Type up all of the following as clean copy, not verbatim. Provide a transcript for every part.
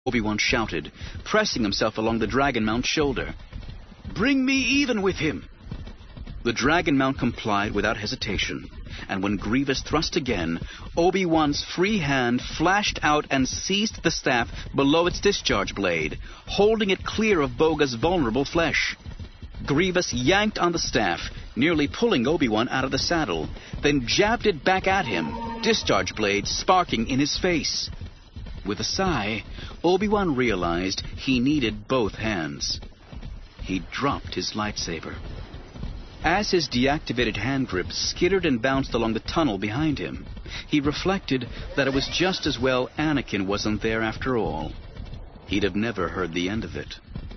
Obi-Wan shouted, pressing himself along the Dragon Mount's shoulder. "Bring me even with him!" The Dragon Mount complied without hesitation, and when Grievous thrust again, Obi-Wan's free hand flashed out and seized the staff below its discharge blade, holding it clear of Boga's vulnerable flesh. Grievous yanked on the staff, nearly pulling Obi-Wan out of the saddle, then jabbed it back at him, discharge blade sparking in his face. With a sigh, Obi-Wan realized he needed both hands. He dropped his lightsaber. As his deactivated hand grip skittered and bounced along the tunnel behind him, he reflected that it was just as well Anakin wasn't there after all. He'd have never heard the end of it.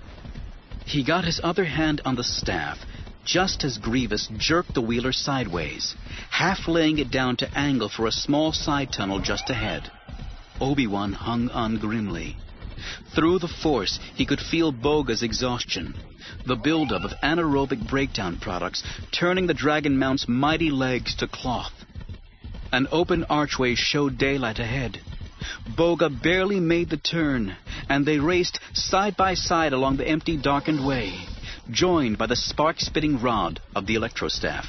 He got his other hand on the staff, just as Grievous jerked the wheeler sideways, half laying it down to angle for a small side tunnel just ahead. Obi-Wan hung on grimly. Through the Force, he could feel Boga's exhaustion, the buildup of anaerobic breakdown products turning the Dragon Mount's mighty legs to cloth. An open archway showed daylight ahead. Boga barely made the turn, and they raced side by side along the empty, darkened way, joined by the spark-spitting rod of the electrostaff.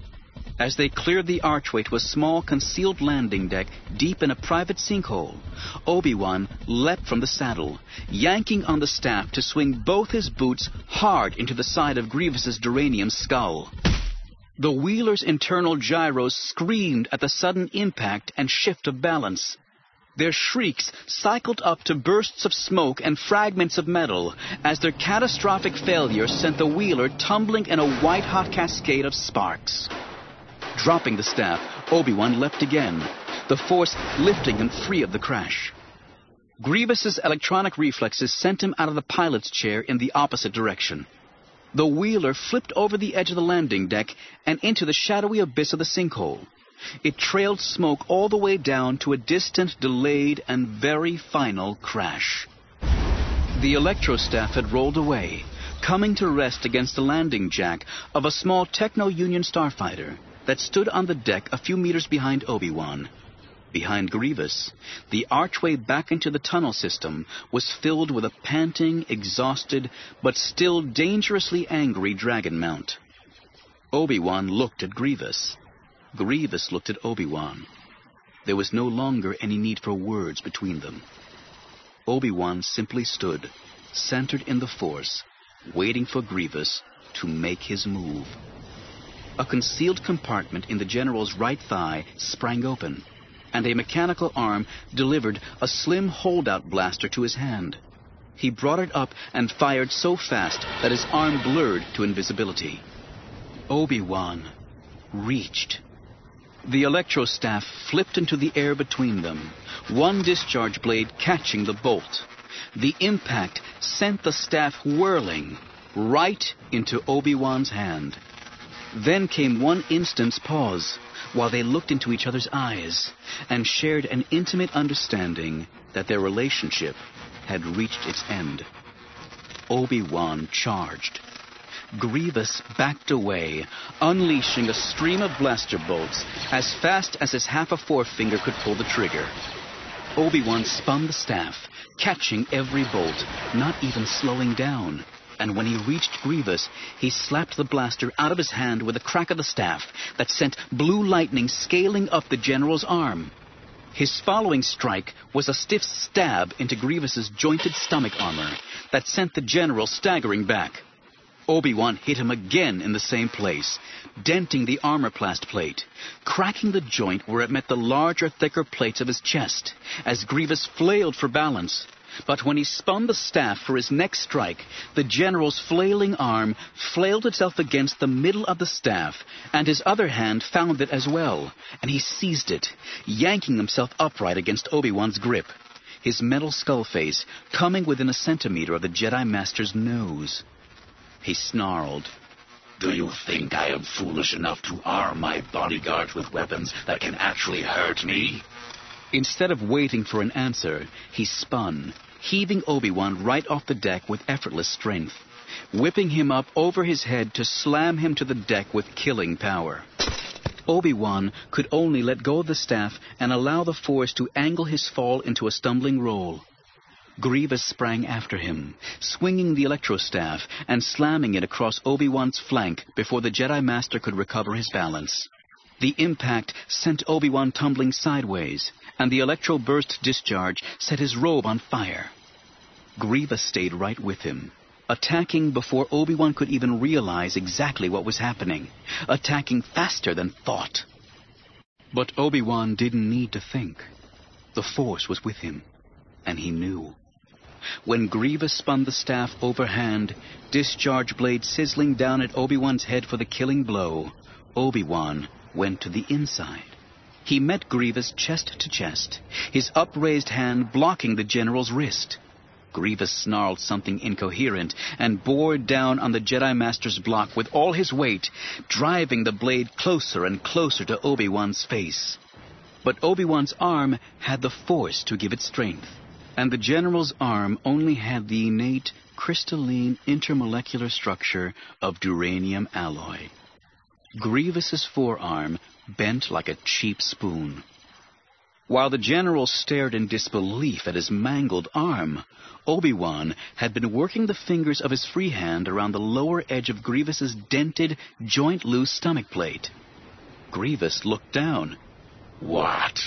As they cleared the archway to a small concealed landing deck deep in a private sinkhole, Obi-Wan leapt from the saddle, yanking on the staff to swing both his boots hard into the side of Grievous's duranium skull. The wheeler's internal gyros screamed at the sudden impact and shift of balance. Their shrieks cycled up to bursts of smoke and fragments of metal as their catastrophic failure sent the wheeler tumbling in a white-hot cascade of sparks. Dropping the staff, Obi-Wan leapt again, the Force lifting him free of the crash. Grievous's electronic reflexes sent him out of the pilot's chair in the opposite direction. The wheeler flipped over the edge of the landing deck and into the shadowy abyss of the sinkhole. It trailed smoke all the way down to a distant, delayed, and very final crash. The electrostaff had rolled away, coming to rest against the landing jack of a small Techno-Union starfighter that stood on the deck a few meters behind Obi-Wan. Behind Grievous, the archway back into the tunnel system was filled with a panting, exhausted, but still dangerously angry Dragon Mount. Obi-Wan looked at Grievous. Grievous looked at Obi-Wan. There was no longer any need for words between them. Obi-Wan simply stood, centered in the Force, waiting for Grievous to make his move. A concealed compartment in the general's right thigh sprang open, and a mechanical arm delivered a slim holdout blaster to his hand. He brought it up and fired so fast that his arm blurred to invisibility. Obi-Wan reached. The electrostaff flipped into the air between them, one discharge blade catching the bolt. The impact sent the staff whirling right into Obi-Wan's hand. Then came one instant's pause, while they looked into each other's eyes and shared an intimate understanding that their relationship had reached its end. Obi-Wan charged. Grievous backed away, unleashing a stream of blaster bolts as fast as his half a forefinger could pull the trigger. Obi-Wan spun the staff, catching every bolt, not even slowing down. And when he reached Grievous, he slapped the blaster out of his hand with a crack of the staff that sent blue lightning scaling up the general's arm. His following strike was a stiff stab into Grievous's jointed stomach armor that sent the general staggering back. Obi-Wan hit him again in the same place, denting the armorplast plate, cracking the joint where it met the larger, thicker plates of his chest, as Grievous flailed for balance. But when he spun the staff for his next strike, the general's flailing arm flailed itself against the middle of the staff, and his other hand found it as well, and he seized it, yanking himself upright against Obi-Wan's grip, his metal skull face coming within a centimeter of the Jedi Master's nose. He snarled, "Do you think I am foolish enough to arm my bodyguards with weapons that can actually hurt me?" Instead of waiting for an answer, he spun, heaving Obi-Wan right off the deck with effortless strength, whipping him up over his head to slam him to the deck with killing power. Obi-Wan could only let go of the staff and allow the Force to angle his fall into a stumbling roll. Grievous sprang after him, swinging the electrostaff and slamming it across Obi-Wan's flank before the Jedi Master could recover his balance. The impact sent Obi-Wan tumbling sideways, and the electro-burst discharge set his robe on fire. Grievous stayed right with him, attacking before Obi-Wan could even realize exactly what was happening, attacking faster than thought. But Obi-Wan didn't need to think. The Force was with him, and he knew. When Grievous spun the staff overhand, discharge blade sizzling down at Obi-Wan's head for the killing blow, Obi-Wan went to the inside. He met Grievous chest to chest, his upraised hand blocking the general's wrist. Grievous snarled something incoherent and bore down on the Jedi Master's block with all his weight, driving the blade closer and closer to Obi-Wan's face. But Obi-Wan's arm had the Force to give it strength, and the general's arm only had the innate, crystalline intermolecular structure of duranium alloy. Grievous's forearm bent like a cheap spoon. While the general stared in disbelief at his mangled arm, Obi-Wan had been working the fingers of his free hand around the lower edge of Grievous's dented, joint-loose stomach plate. Grievous looked down. What?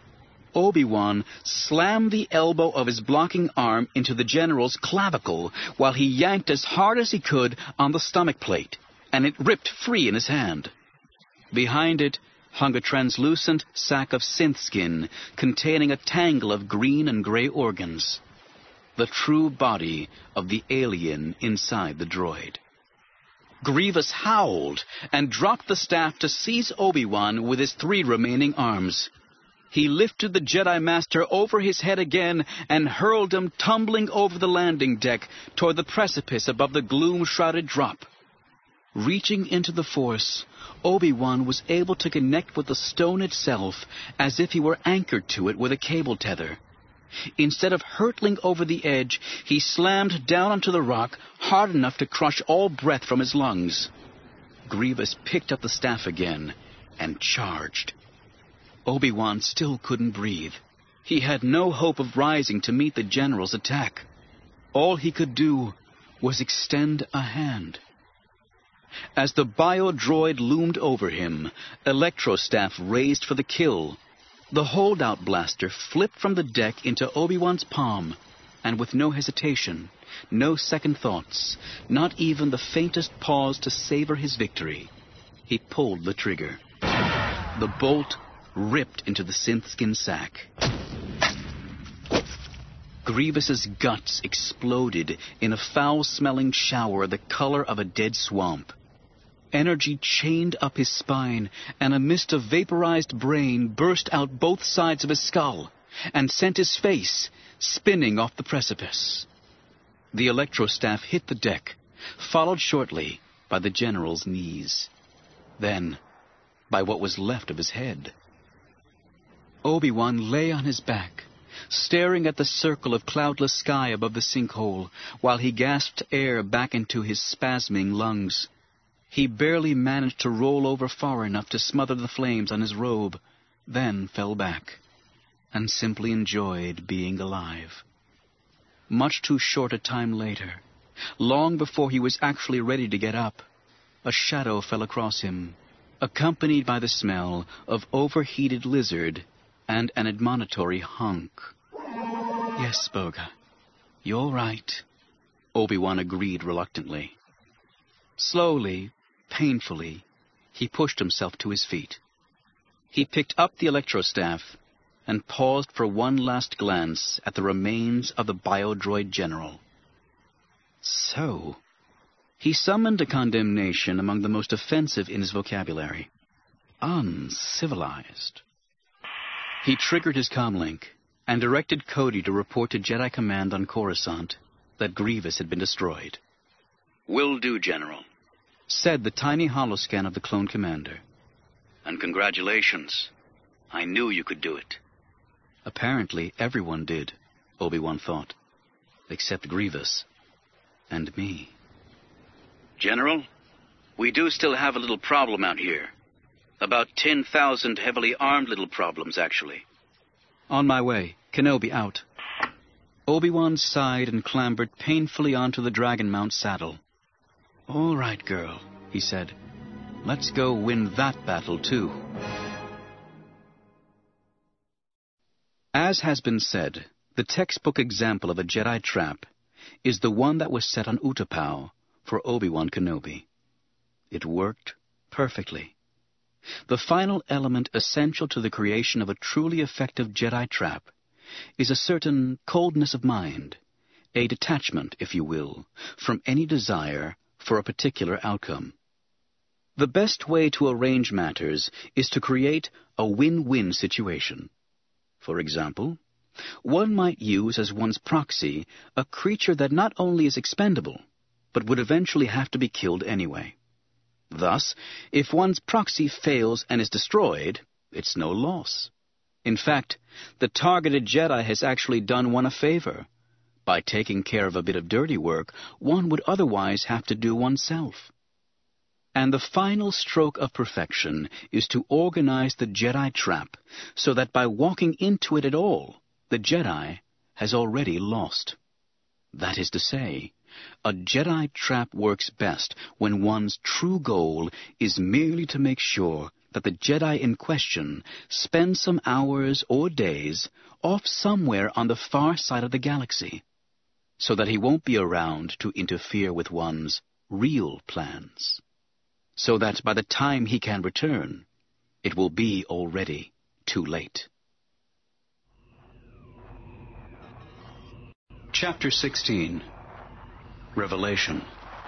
Obi-Wan slammed the elbow of his blocking arm into the general's clavicle while he yanked as hard as he could on the stomach plate, and it ripped free in his hand. Behind it hung a translucent sack of synth skin containing a tangle of green and gray organs, the true body of the alien inside the droid. Grievous howled and dropped the staff to seize Obi-Wan with his 3 remaining arms. He lifted the Jedi Master over his head again and hurled him tumbling over the landing deck toward the precipice above the gloom-shrouded drop. Reaching into the Force, Obi-Wan was able to connect with the stone itself as if he were anchored to it with a cable tether. Instead of hurtling over the edge, he slammed down onto the rock hard enough to crush all breath from his lungs. Grievous picked up the staff again and charged. Obi-Wan still couldn't breathe. He had no hope of rising to meet the general's attack. All he could do was extend a hand. As the bio-droid loomed over him, Electrostaff raised for the kill. The holdout blaster flipped from the deck into Obi-Wan's palm, and with no hesitation, no second thoughts, not even the faintest pause to savor his victory, he pulled the trigger. The bolt ripped into the synth-skin sack. Grievous's guts exploded in a foul-smelling shower the color of a dead swamp. Energy chained up his spine, and a mist of vaporized brain burst out both sides of his skull and sent his face spinning off the precipice. The electrostaff hit the deck, followed shortly by the general's knees, then by what was left of his head. Obi-Wan lay on his back, staring at the circle of cloudless sky above the sinkhole, while he gasped air back into his spasming lungs. He barely managed to roll over far enough to smother the flames on his robe, then fell back, and simply enjoyed being alive. Much too short a time later, long before he was actually ready to get up, a shadow fell across him, accompanied by the smell of overheated lizard and an admonitory honk. "Yes, Boga, you're right," Obi-Wan agreed reluctantly. Slowly, painfully, he pushed himself to his feet. He picked up the electrostaff and paused for one last glance at the remains of the biodroid general. So, he summoned a condemnation among the most offensive in his vocabulary. Uncivilized. He triggered his comlink and directed Cody to report to Jedi Command on Coruscant that Grievous had been destroyed. "Will do, General," said the tiny holoscan of the clone commander. "And congratulations. I knew you could do it." Apparently everyone did, Obi-Wan thought, except Grievous and me. "General, we do still have a little problem out here. About 10,000 heavily armed little problems, actually." "On my way. Kenobi out." Obi-Wan sighed and clambered painfully onto the Dragon Mount saddle. "All right, girl," he said. "Let's go win that battle, too." As has been said, the textbook example of a Jedi trap is the one that was set on Utapau for Obi-Wan Kenobi. It worked perfectly. The final element essential to the creation of a truly effective Jedi trap is a certain coldness of mind, a detachment, if you will, from any desire for a particular outcome. The best way to arrange matters is to create a win-win situation. For example, one might use as one's proxy a creature that not only is expendable, but would eventually have to be killed anyway. Thus, if one's proxy fails and is destroyed, it's no loss. In fact, the targeted Jedi has actually done one a favor. By taking care of a bit of dirty work one would otherwise have to do oneself. And the final stroke of perfection is to organize the Jedi trap so that by walking into it at all, the Jedi has already lost. That is to say, a Jedi trap works best when one's true goal is merely to make sure that the Jedi in question spends some hours or days off somewhere on the far side of the galaxy, so that he won't be around to interfere with one's real plans, so that by the time he can return, it will be already too late. Chapter 16. Revelation.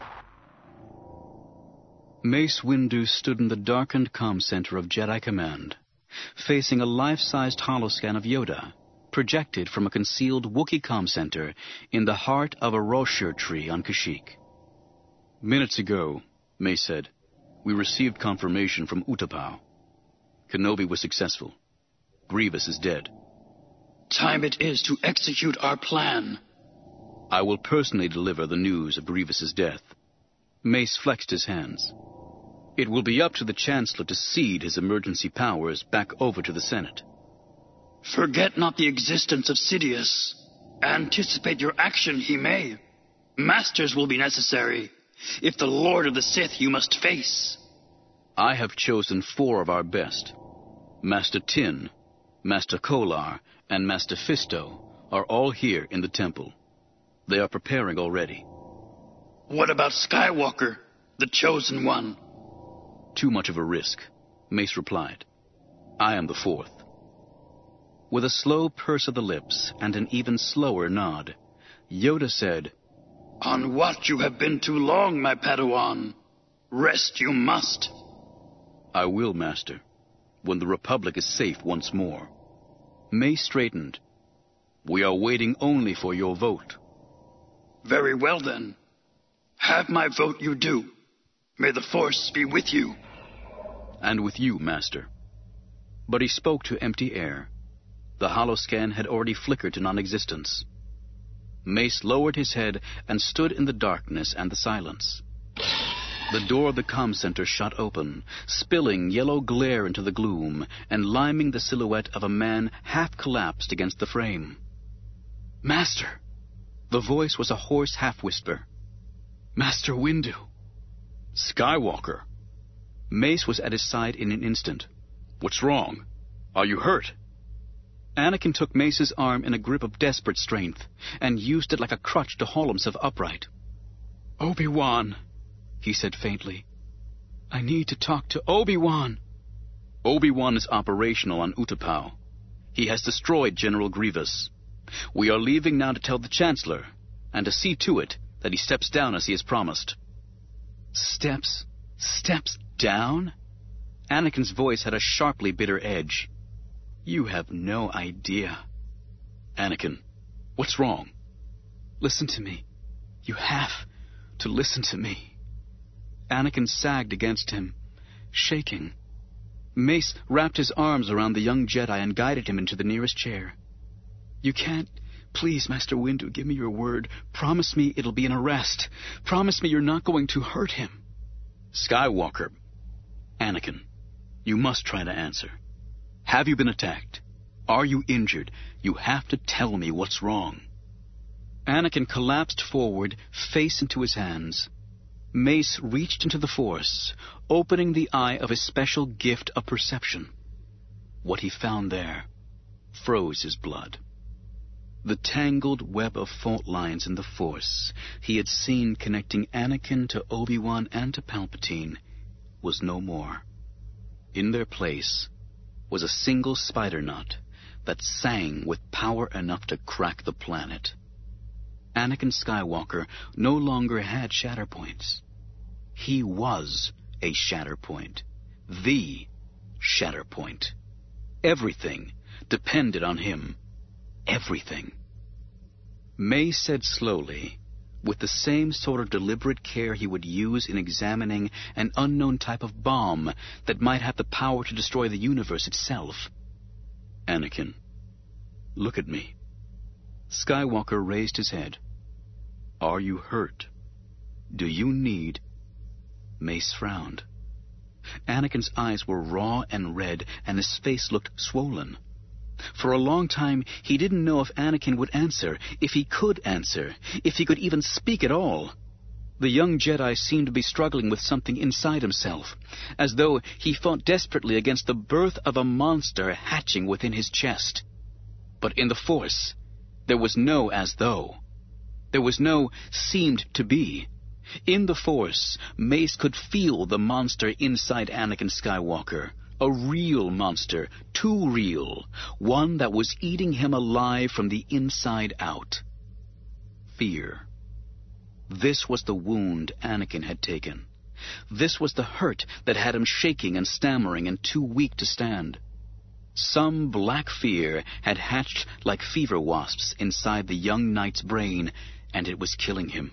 Mace Windu stood in the darkened comm center of Jedi Command, facing a life-sized holoscan of Yoda, projected from a concealed Wookiee comm center in the heart of a Roshur tree on Kashyyyk. "Minutes ago," Mace said, "we received confirmation from Utapau. Kenobi was successful. Grievous is dead." "Time it is to execute our plan." "I will personally deliver the news of Grievous's death." Mace flexed his hands. "It will be up to the Chancellor to cede his emergency powers back over to the Senate." "Forget not the existence of Sidious. Anticipate your action, he may. Masters will be necessary, if the Lord of the Sith you must face." "I have chosen 4 of our best. Master Tin, Master Kolar, and Master Fisto are all here in the temple. They are preparing already." "What about Skywalker, the chosen one?" "Too much of a risk," Mace replied. "I am the 4th. With a slow purse of the lips and an even slower nod, Yoda said, "On what you have been too long, my Padawan. Rest you must." "I will, Master, when the Republic is safe once more." Mace straightened. "We are waiting only for your vote." "Very well, then. Have my vote you do. May the Force be with you." "And with you, Master." But he spoke to empty air. The holoscan had already flickered to non-existence. Mace lowered his head and stood in the darkness and the silence. The door of the comm center shot open, spilling yellow glare into the gloom and liming the silhouette of a man half-collapsed against the frame. "Master!" The voice was a hoarse half-whisper. "Master Windu!" "Skywalker!" Mace was at his side in an instant. "What's wrong? Are you hurt?" Anakin took Mace's arm in a grip of desperate strength and used it like a crutch to haul himself upright. "Obi-Wan," he said faintly. "I need to talk to Obi-Wan." "Obi-Wan is operational on Utapau. He has destroyed General Grievous. We are leaving now to tell the Chancellor, and to see to it that he steps down as he has promised." Steps down? Anakin's voice had a sharply bitter edge. "You have no idea." "Anakin, what's wrong?" "Listen to me. You have to listen to me." Anakin sagged against him, shaking. Mace wrapped his arms around the young Jedi and guided him into the nearest chair. "You can't. Please, Master Windu, give me your word. Promise me it'll be an arrest. Promise me you're not going to hurt him." "Skywalker." "Anakin, you must try to answer. Have you been attacked? Are you injured? You have to tell me what's wrong." Anakin collapsed forward, face into his hands. Mace reached into the Force, opening the eye of his special gift of perception. What he found there froze his blood. The tangled web of fault lines in the Force he had seen connecting Anakin to Obi-Wan and to Palpatine was no more. In their place was a single spider knot that sang with power enough to crack the planet. Anakin Skywalker no longer had Shatterpoints. He was a Shatterpoint. The Shatterpoint. Everything depended on him. Everything. Mace said slowly, with the same sort of deliberate care he would use in examining an unknown type of bomb that might have the power to destroy the universe itself. Anakin, look at me. Skywalker raised his head. Are you hurt? Do you need... Mace frowned. Anakin's eyes were raw and red, and his face looked swollen. For a long time, he didn't know if Anakin would answer, if he could answer, if he could even speak at all. The young Jedi seemed to be struggling with something inside himself, as though he fought desperately against the birth of a monster hatching within his chest. But in the Force, there was no as though. There was no seemed to be. In the Force, Mace could feel the monster inside Anakin Skywalker. A real monster, too real, one that was eating him alive from the inside out. Fear. This was the wound Anakin had taken. This was the hurt that had him shaking and stammering and too weak to stand. Some black fear had hatched like fever wasps inside the young knight's brain, and it was killing him.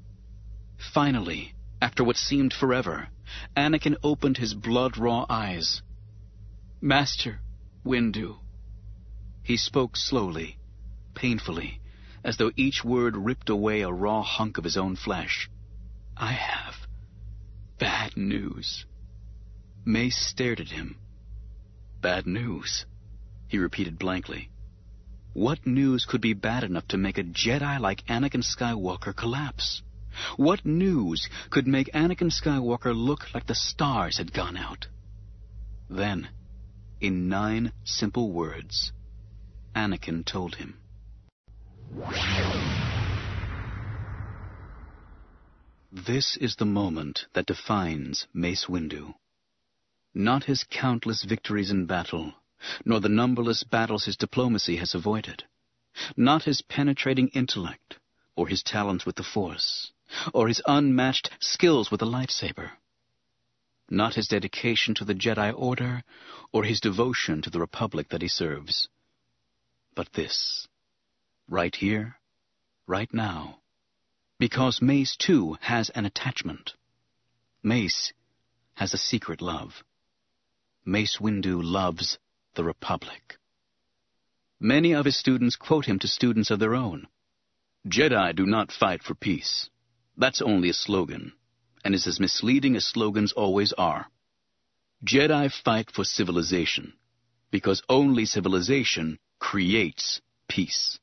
Finally, after what seemed forever, Anakin opened his blood-raw eyes. Master Windu. He spoke slowly, painfully, as though each word ripped away a raw hunk of his own flesh. I have bad news. Mace stared at him. Bad news, he repeated blankly. What news could be bad enough to make a Jedi like Anakin Skywalker collapse? What news could make Anakin Skywalker look like the stars had gone out? Then, in 9 simple words, Anakin told him. This is the moment that defines Mace Windu. Not his countless victories in battle, nor the numberless battles his diplomacy has avoided. Not his penetrating intellect, or his talents with the Force, or his unmatched skills with the lightsaber. Not his dedication to the Jedi Order, or his devotion to the Republic that he serves. But this, right here, right now, because Mace, too, has an attachment. Mace has a secret love. Mace Windu loves the Republic. Many of his students quote him to students of their own. Jedi do not fight for peace. That's only a slogan, and is as misleading as slogans always are. Jedi fight for civilization, because only civilization creates peace.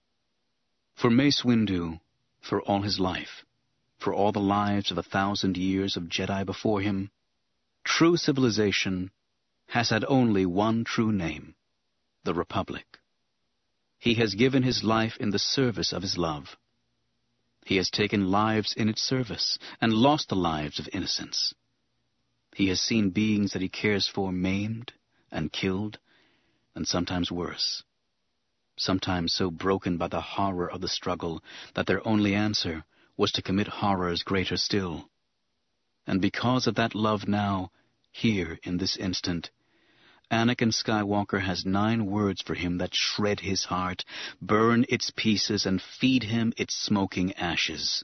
For Mace Windu, for all his life, for all the lives of 1,000 years of Jedi before him, true civilization has had only one true name, the Republic. He has given his life in the service of his love. He has taken lives in its service and lost the lives of innocents. He has seen beings that he cares for maimed and killed, and sometimes worse. Sometimes so broken by the horror of the struggle that their only answer was to commit horrors greater still. And because of that love now, here in this instant, Anakin Skywalker has 9 words for him that shred his heart, burn its pieces, and feed him its smoking ashes.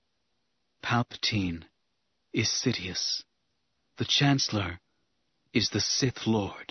Palpatine is Sidious. The Chancellor is the Sith Lord.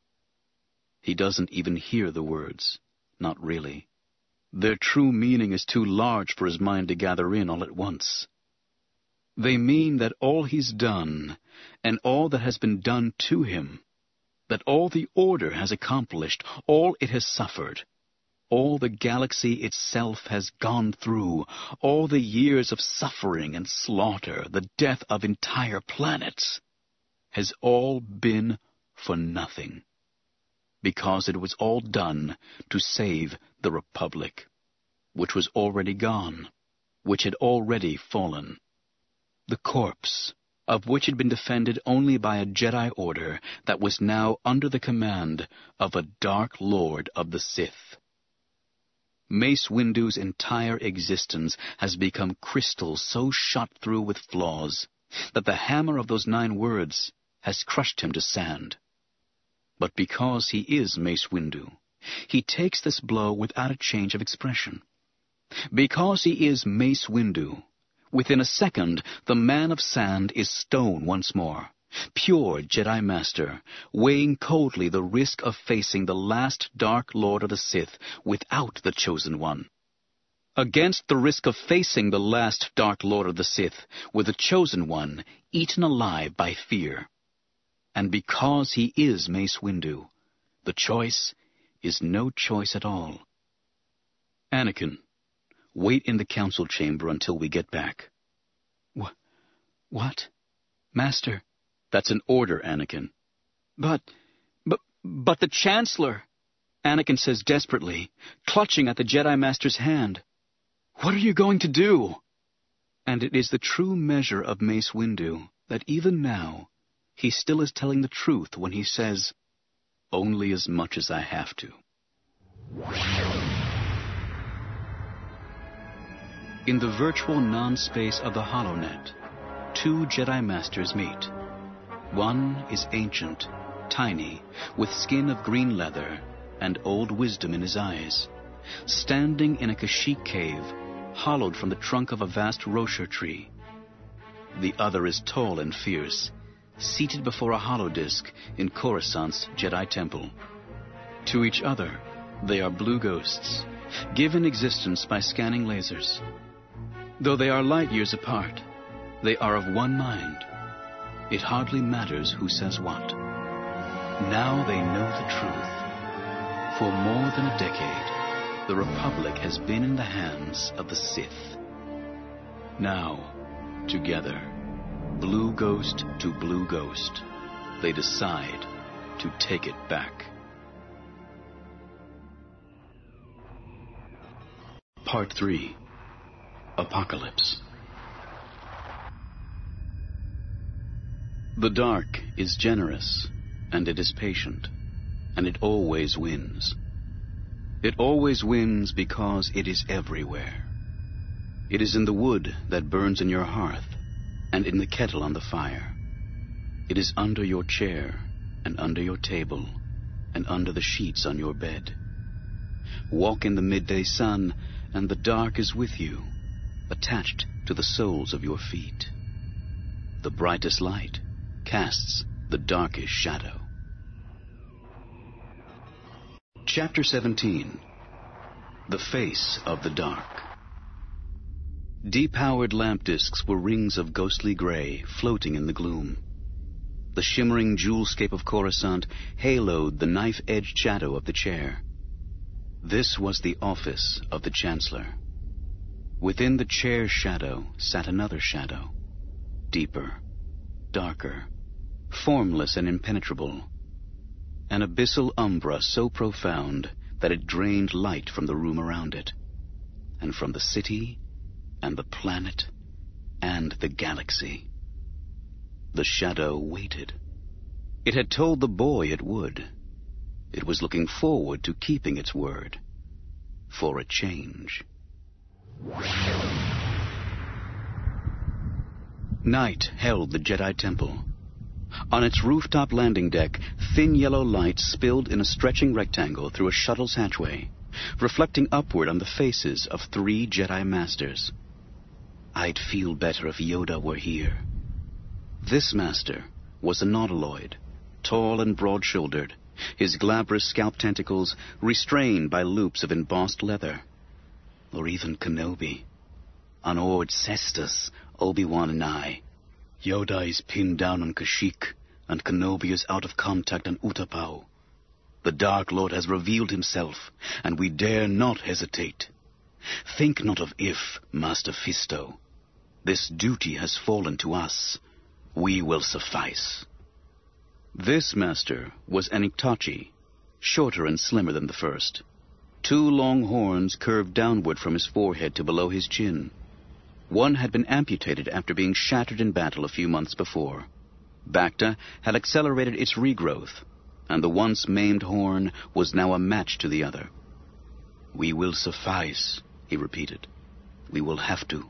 He doesn't even hear the words. Not really. Their true meaning is too large for his mind to gather in all at once. They mean that all he's done, and all that has been done to him, that all the Order has accomplished, all it has suffered, all the galaxy itself has gone through, all the years of suffering and slaughter, the death of entire planets, has all been for nothing, because it was all done to save the Republic, which was already gone, which had already fallen. The corpse, of which had been defended only by a Jedi Order that was now under the command of a Dark Lord of the Sith. Mace Windu's entire existence has become crystal so shot through with flaws that the hammer of those 9 words has crushed him to sand. But because he is Mace Windu, he takes this blow without a change of expression. Because he is Mace Windu, within a second the man of sand is stone once more, pure Jedi Master, weighing coldly the risk of facing the last Dark Lord of the Sith without the Chosen One, against the risk of facing the last Dark Lord of the Sith with the Chosen One eaten alive by fear. And because he is Mace Windu, the choice is no choice at all. Anakin, wait in the council chamber until we get back. What? Master? That's an order, Anakin. But the Chancellor, Anakin says desperately, clutching at the Jedi Master's hand. What are you going to do? And it is the true measure of Mace Windu that even now he still is telling the truth when he says, only as much as I have to. In the virtual non-space of the HoloNet, 2 Jedi Masters meet. One is ancient, tiny, with skin of green leather and old wisdom in his eyes, standing in a Kashyyyk cave, hollowed from the trunk of a vast Roshar tree. The other is tall and fierce, seated before a holodisk in Coruscant's Jedi Temple. To each other, they are blue ghosts, given existence by scanning lasers. Though they are light years apart, they are of one mind. It hardly matters who says what. Now they know the truth. For more than a decade, the Republic has been in the hands of the Sith. Now, together, blue ghost to blue ghost, they decide to take it back. Part 3. Apocalypse. The dark is generous, and it is patient, and it always wins. It always wins because it is everywhere. It is in the wood that burns in your hearth, and in the kettle on the fire. It is under your chair, and under your table, and under the sheets on your bed. Walk in the midday sun, and the dark is with you, attached to the soles of your feet. The brightest light casts the darkest shadow. Chapter 17. The Face of the Dark. Depowered lamp discs were rings of ghostly gray floating in the gloom. The shimmering jewelscape of Coruscant haloed the knife-edged shadow of the chair. This was the office of the Chancellor. Within the chair's shadow sat another shadow, deeper, darker, formless and impenetrable, an abyssal umbra so profound that it drained light from the room around it, and from the city, and the planet, and the galaxy. The shadow waited. It had told the boy it would. It was looking forward to keeping its word, for a change. Night held the Jedi Temple. On its rooftop landing deck, thin yellow light spilled in a stretching rectangle through a shuttle's hatchway, reflecting upward on the faces of 3 Jedi Masters. I'd feel better if Yoda were here. This master was a nautiloid, tall and broad-shouldered, his glabrous scalp tentacles restrained by loops of embossed leather. Or even Kenobi. On Ord Cestus, Obi-Wan and I. Yoda is pinned down on Kashyyyk, and Kenobi is out of contact on Utapau. The The Dark Lord has revealed himself, and we dare not hesitate. Think not of if, Master Fisto. This duty has fallen to us. We will suffice. This master was Aniktachi, shorter and slimmer than the first. 2 long horns curved downward from his forehead to below his chin. One had been amputated after being shattered in battle a few months before. Bacta had accelerated its regrowth, and the once maimed horn was now a match to the other. We will suffice, he repeated. We will have to.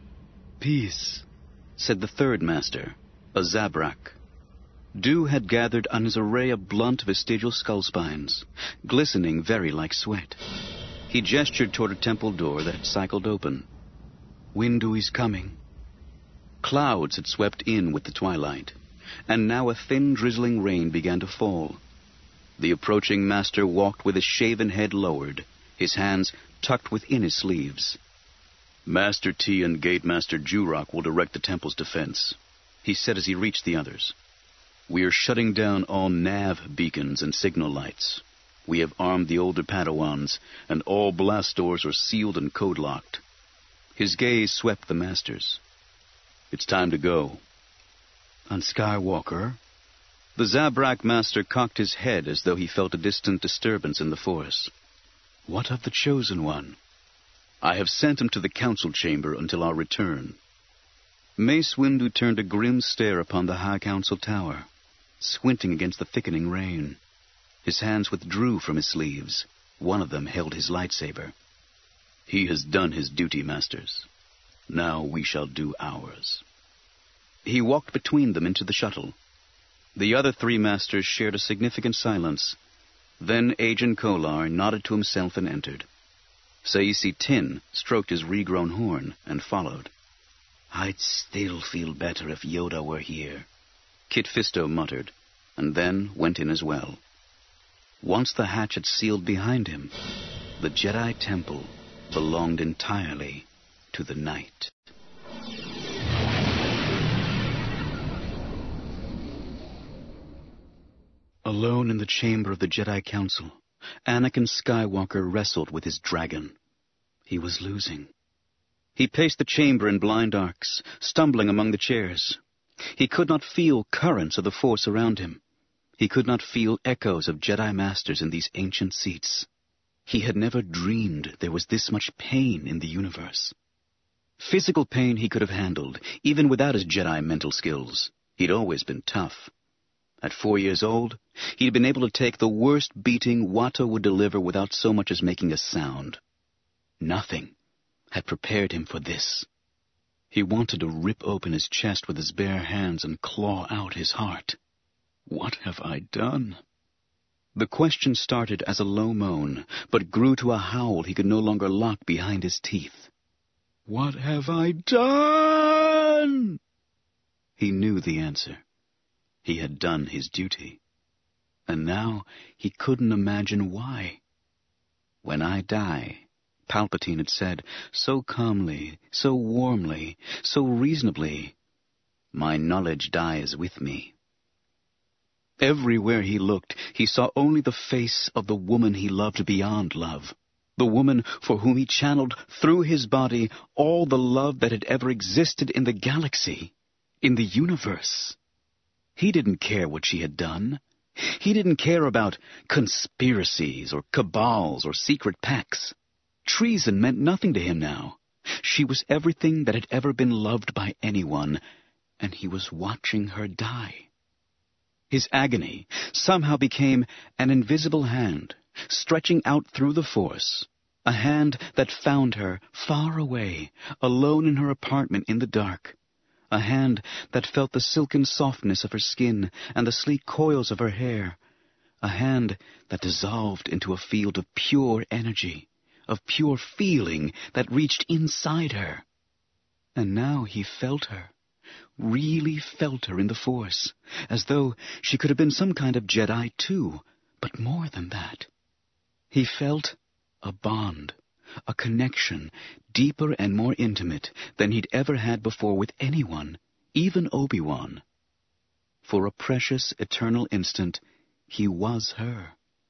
Peace, said the third master, a Zabrak. Dew had gathered on his array of blunt vestigial skull spines, glistening very like sweat. He gestured toward a temple door that had cycled open. Windu is coming. Clouds had swept in with the twilight, and now a thin drizzling rain began to fall. The approaching master walked with his shaven head lowered, his hands tucked within his sleeves. Master T and Gate Master Jurok will direct the temple's defense, he said as he reached the others. We are shutting down all nav beacons and signal lights. We have armed the older Padawans, and all blast doors are sealed and code-locked. His gaze swept the masters. It's time to go. On Skywalker? The Zabrak master cocked his head as though he felt a distant disturbance in the force. What of the Chosen One? I have sent him to the council chamber until our return. Mace Windu turned a grim stare upon the High Council Tower, squinting against the thickening rain. His hands withdrew from his sleeves. One of them held his lightsaber. He has done his duty, masters. Now we shall do ours. He walked between them into the shuttle. The other 3 masters shared a significant silence. Then Agen Kolar nodded to himself and entered. Saisi Tin stroked his regrown horn and followed. I'd still feel better if Yoda were here, Kit Fisto muttered, and then went in as well. Once the hatch had sealed behind him, the Jedi Temple belonged entirely to the night. Alone in the chamber of the Jedi Council, Anakin Skywalker wrestled with his dragon. He was losing. He paced the chamber in blind arcs, stumbling among the chairs. He could not feel currents of the Force around him. He could not feel echoes of Jedi Masters in these ancient seats. He had never dreamed there was this much pain in the universe. Physical pain he could have handled, even without his Jedi mental skills. He'd always been tough. At 4 years old, he'd been able to take the worst beating Watto would deliver without so much as making a sound. Nothing had prepared him for this. He wanted to rip open his chest with his bare hands and claw out his heart. What have I done? The question started as a low moan, but grew to a howl he could no longer lock behind his teeth. What have I done? He knew the answer. He had done his duty. And now he couldn't imagine why. When I die, Palpatine had said, so calmly, so warmly, so reasonably, my knowledge dies with me. Everywhere he looked, he saw only the face of the woman he loved beyond love, the woman for whom he channeled through his body all the love that had ever existed in the galaxy, in the universe. He didn't care what she had done. He didn't care about conspiracies or cabals or secret pacts. Treason meant nothing to him now. She was everything that had ever been loved by anyone, and he was watching her die. His agony somehow became an invisible hand, stretching out through the Force, a hand that found her far away, alone in her apartment in the dark, a hand that felt the silken softness of her skin and the sleek coils of her hair, a hand that dissolved into a field of pure energy, of pure feeling that reached inside her. And now he felt her, really felt her in the Force, as though she could have been some kind of Jedi too, but more than that. He felt a bond, a connection, deeper and more intimate than he'd ever had before with anyone, even Obi-Wan. For a precious, eternal instant, he was her.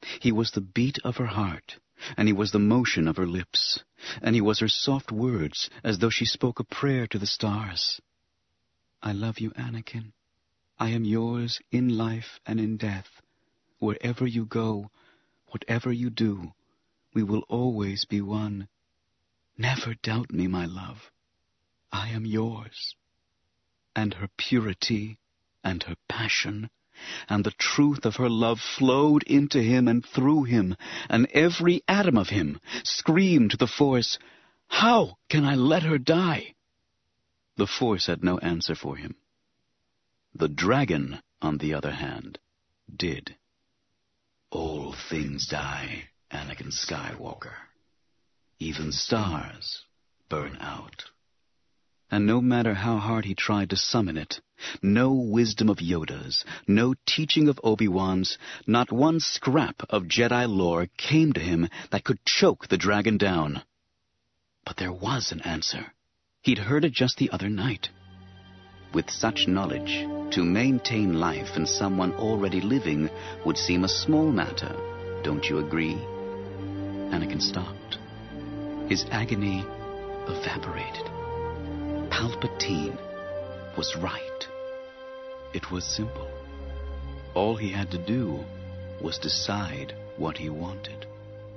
He was the beat of her heart, and he was the motion of her lips, and he was her soft words as though she spoke a prayer to the stars. I love you, Anakin. I am yours in life and in death. Wherever you go, whatever you do, we will always be one. Never doubt me, my love. I am yours. And her purity and her passion and the truth of her love flowed into him and through him, and every atom of him screamed to the Force, "How can I let her die?" The Force had no answer for him. The dragon, on the other hand, did. All things die, Anakin Skywalker. Even stars burn out. And no matter how hard he tried to summon it, no wisdom of Yoda's, no teaching of Obi-Wan's, not one scrap of Jedi lore came to him that could choke the dragon down. But there was an answer. He'd heard it just the other night. With such knowledge, to maintain life in someone already living would seem a small matter, don't you agree? Anakin stopped. His agony evaporated. Palpatine was right. It was simple. All he had to do was decide what he wanted.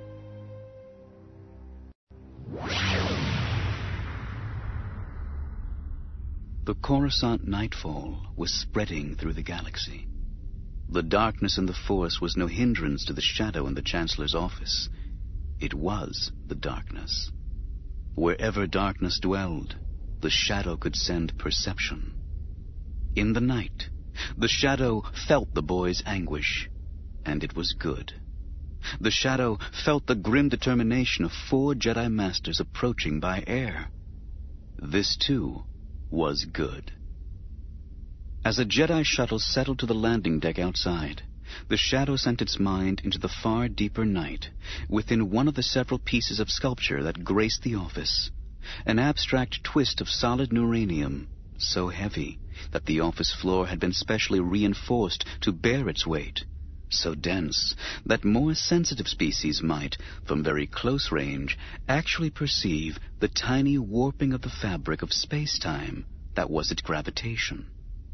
The Coruscant nightfall was spreading through the galaxy. The darkness in the Force was no hindrance to the shadow in the Chancellor's office. It was the darkness. Wherever darkness dwelled, the shadow could send perception. In the night, the shadow felt the boy's anguish, and it was good. The shadow felt the grim determination of 4 Jedi Masters approaching by air. This, too, was good. As a Jedi shuttle settled to the landing deck outside, the shadow sent its mind into the far deeper night, within one of the several pieces of sculpture that graced the office, an abstract twist of solid neuranium, so heavy that the office floor had been specially reinforced to bear its weight, so dense that more sensitive species might, from very close range, actually perceive the tiny warping of the fabric of space-time that was its gravitation.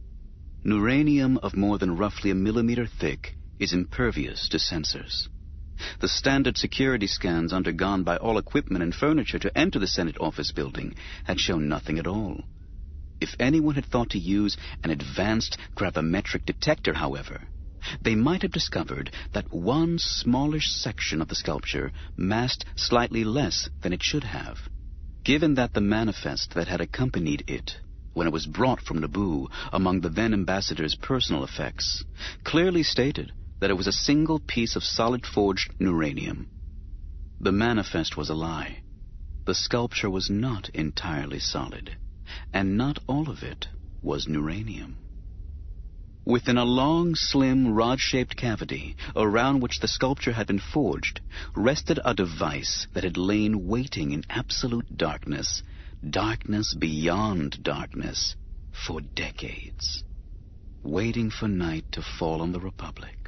Neuranium of more than roughly a millimeter thick is impervious to sensors. The standard security scans undergone by all equipment and furniture to enter the Senate office building had shown nothing at all. If anyone had thought to use an advanced gravimetric detector, however, they might have discovered that one smallish section of the sculpture massed slightly less than it should have, given that the manifest that had accompanied it, when it was brought from Naboo among the then ambassador's personal effects, clearly stated that it was a single piece of solid forged neuranium. The manifest was a lie. The sculpture was not entirely solid, and not all of it was neuranium. Within a long, slim, rod-shaped cavity, around which the sculpture had been forged, rested a device that had lain waiting in absolute darkness, darkness beyond darkness, for decades, waiting for night to fall on the Republic.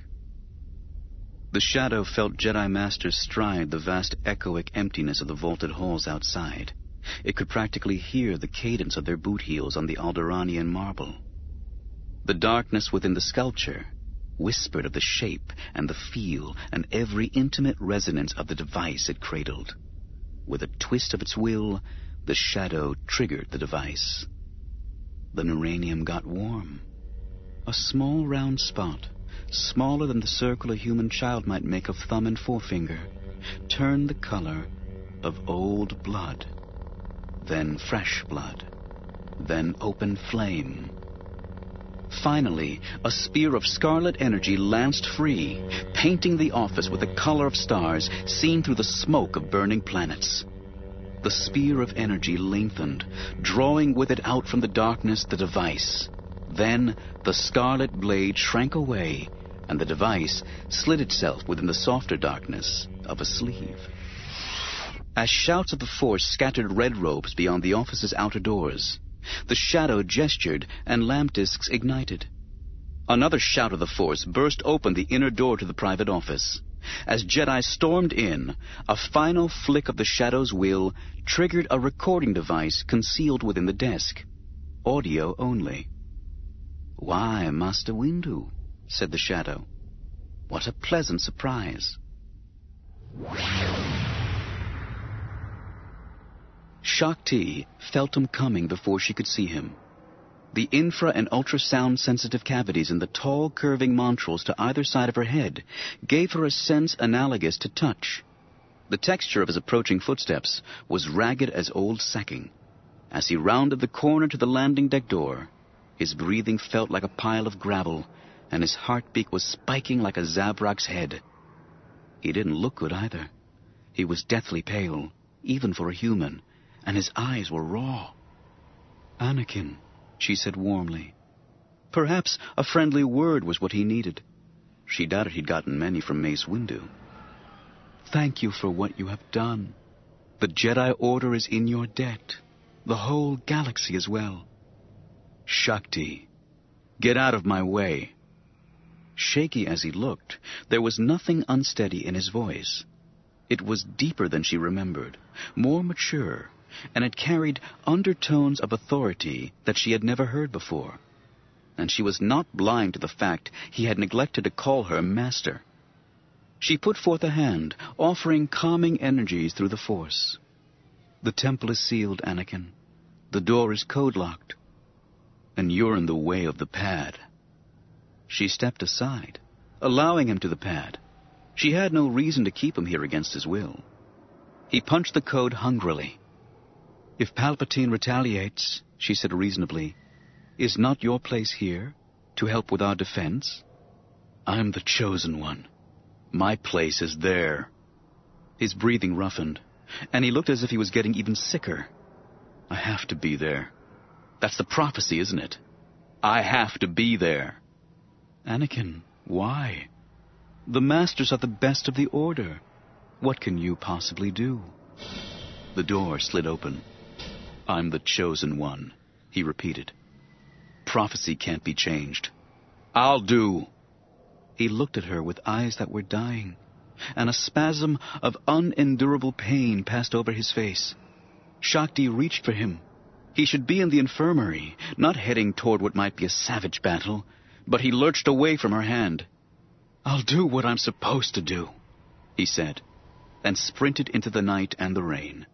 The shadow felt Jedi Masters stride the vast echoic emptiness of the vaulted halls outside. It could practically hear the cadence of their boot heels on the Alderaanian marble. The darkness within the sculpture whispered of the shape and the feel and every intimate resonance of the device it cradled. With a twist of its will, the shadow triggered the device. The neuranium got warm. A small round spot, smaller than the circle a human child might make of thumb and forefinger, turned the color of old blood, then fresh blood, then open flame. Finally, a spear of scarlet energy lanced free, painting the office with the color of stars seen through the smoke of burning planets. The spear of energy lengthened, drawing with it out from the darkness the device. Then the scarlet blade shrank away, and the device slid itself within the softer darkness of a sleeve. As shouts of the Force scattered red robes beyond the office's outer doors, the shadow gestured and lamp discs ignited. Another shout of the Force burst open the inner door to the private office. As Jedi stormed in, a final flick of the Shadow's wheel triggered a recording device concealed within the desk. Audio only. "Why, Master Windu," said the Shadow. "What a pleasant surprise." Shakti felt him coming before she could see him. The infra- and ultrasound-sensitive cavities in the tall, curving montrals to either side of her head gave her a sense analogous to touch. The texture of his approaching footsteps was ragged as old sacking. As he rounded the corner to the landing deck door, his breathing felt like a pile of gravel, and his heartbeat was spiking like a Zabrak's head. He didn't look good either. He was deathly pale, even for a human, and his eyes were raw. "Anakin," she said warmly. Perhaps a friendly word was what he needed. She doubted he'd gotten many from Mace Windu. "Thank you for what you have done. The Jedi Order is in your debt. The whole galaxy as well." "Shakti, get out of my way." Shaky as he looked, there was nothing unsteady in his voice. It was deeper than she remembered, more mature, and it carried undertones of authority that she had never heard before. And she was not blind to the fact he had neglected to call her master. She put forth a hand, offering calming energies through the Force. "The temple is sealed, Anakin. The door is code-locked. And you're in the way of the pad." She stepped aside, allowing him to the pad. She had no reason to keep him here against his will. He punched the code hungrily. "If Palpatine retaliates," she said reasonably, "is not your place here to help with our defense?" "I'm the chosen one. My place is there." His breathing roughened, and he looked as if he was getting even sicker. "I have to be there. That's the prophecy, isn't it? I have to be there." "Anakin, why? The Masters are the best of the Order. What can you possibly do?" The door slid open. "I'm the chosen one," he repeated. "Prophecy can't be changed. I'll do." He looked at her with eyes that were dying, and a spasm of unendurable pain passed over his face. Shakti reached for him. He should be in the infirmary, not heading toward what might be a savage battle, but he lurched away from her hand. "I'll do what I'm supposed to do," he said, and sprinted into the night and the rain.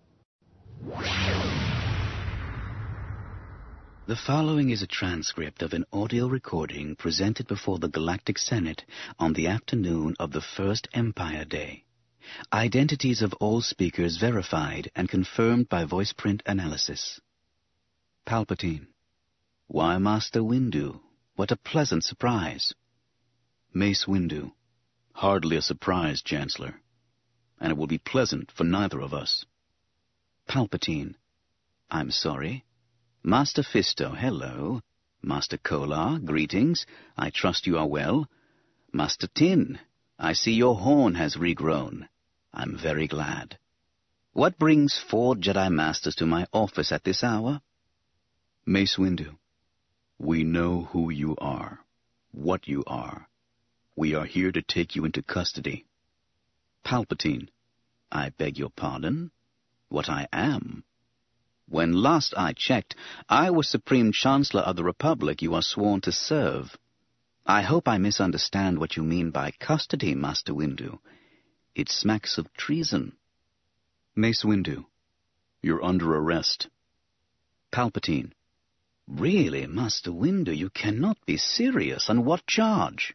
The following is a transcript of an audio recording presented before the Galactic Senate on the afternoon of the First Empire Day. Identities of all speakers verified and confirmed by voice print analysis. Palpatine. "Why, Master Windu, what a pleasant surprise." Mace Windu. "Hardly a surprise, Chancellor. And it will be pleasant for neither of us." Palpatine. "I'm sorry. Master Fisto, hello. Master Kolar, greetings. I trust you are well. Master Tin, I see your horn has regrown. I'm very glad. What brings 4 Jedi Masters to my office at this hour?" Mace Windu. "We know who you are, what you are. We are here to take you into custody." Palpatine. "I beg your pardon? What I am? When last I checked, I was Supreme Chancellor of the Republic you are sworn to serve. I hope I misunderstand what you mean by custody, Master Windu. It smacks of treason." Mace Windu. "You're under arrest." Palpatine. "Really, Master Windu, you cannot be serious. On what charge?"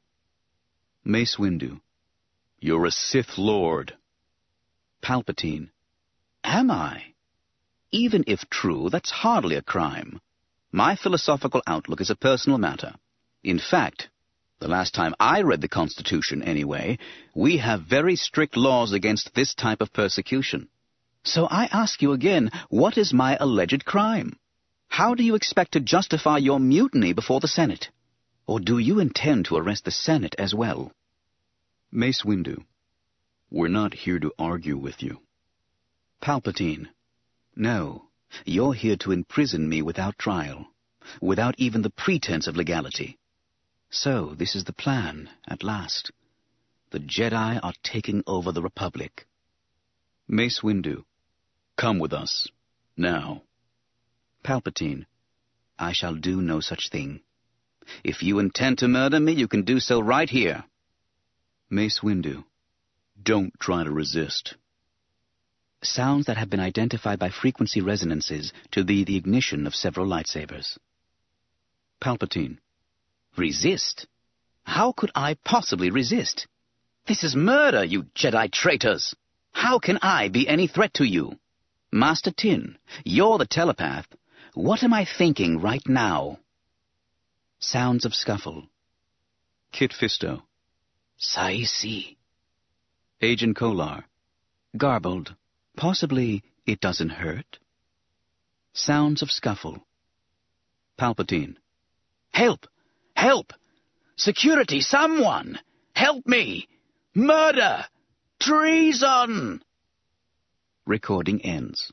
Mace Windu. "You're a Sith Lord." Palpatine. "Am I? Even if true, that's hardly a crime. My philosophical outlook is a personal matter. In fact, the last time I read the Constitution anyway, we have very strict laws against this type of persecution. So I ask you again, what is my alleged crime? How do you expect to justify your mutiny before the Senate? Or do you intend to arrest the Senate as well?" Mace Windu. "We're not here to argue with you." Palpatine. "No, you're here to imprison me without trial, without even the pretense of legality. So this is the plan, at last. The Jedi are taking over the Republic. Mace Windu, come with us. Now. Palpatine, I shall do no such thing. If you intend to murder me, you can do so right here. Mace Windu, don't try to resist. Sounds that have been identified by frequency resonances to be the ignition of several lightsabers. Palpatine, resist? How could I possibly resist? This is murder, you Jedi traitors! How can I be any threat to you? Master Tin, you're the telepath. What am I thinking right now? Sounds of scuffle. Kit Fisto, Saisi. Agent Kolar, garbled. Possibly it doesn't hurt. Sounds of scuffle. Palpatine, help! Help! Security, someone! Help me! Murder! Treason! Recording ends.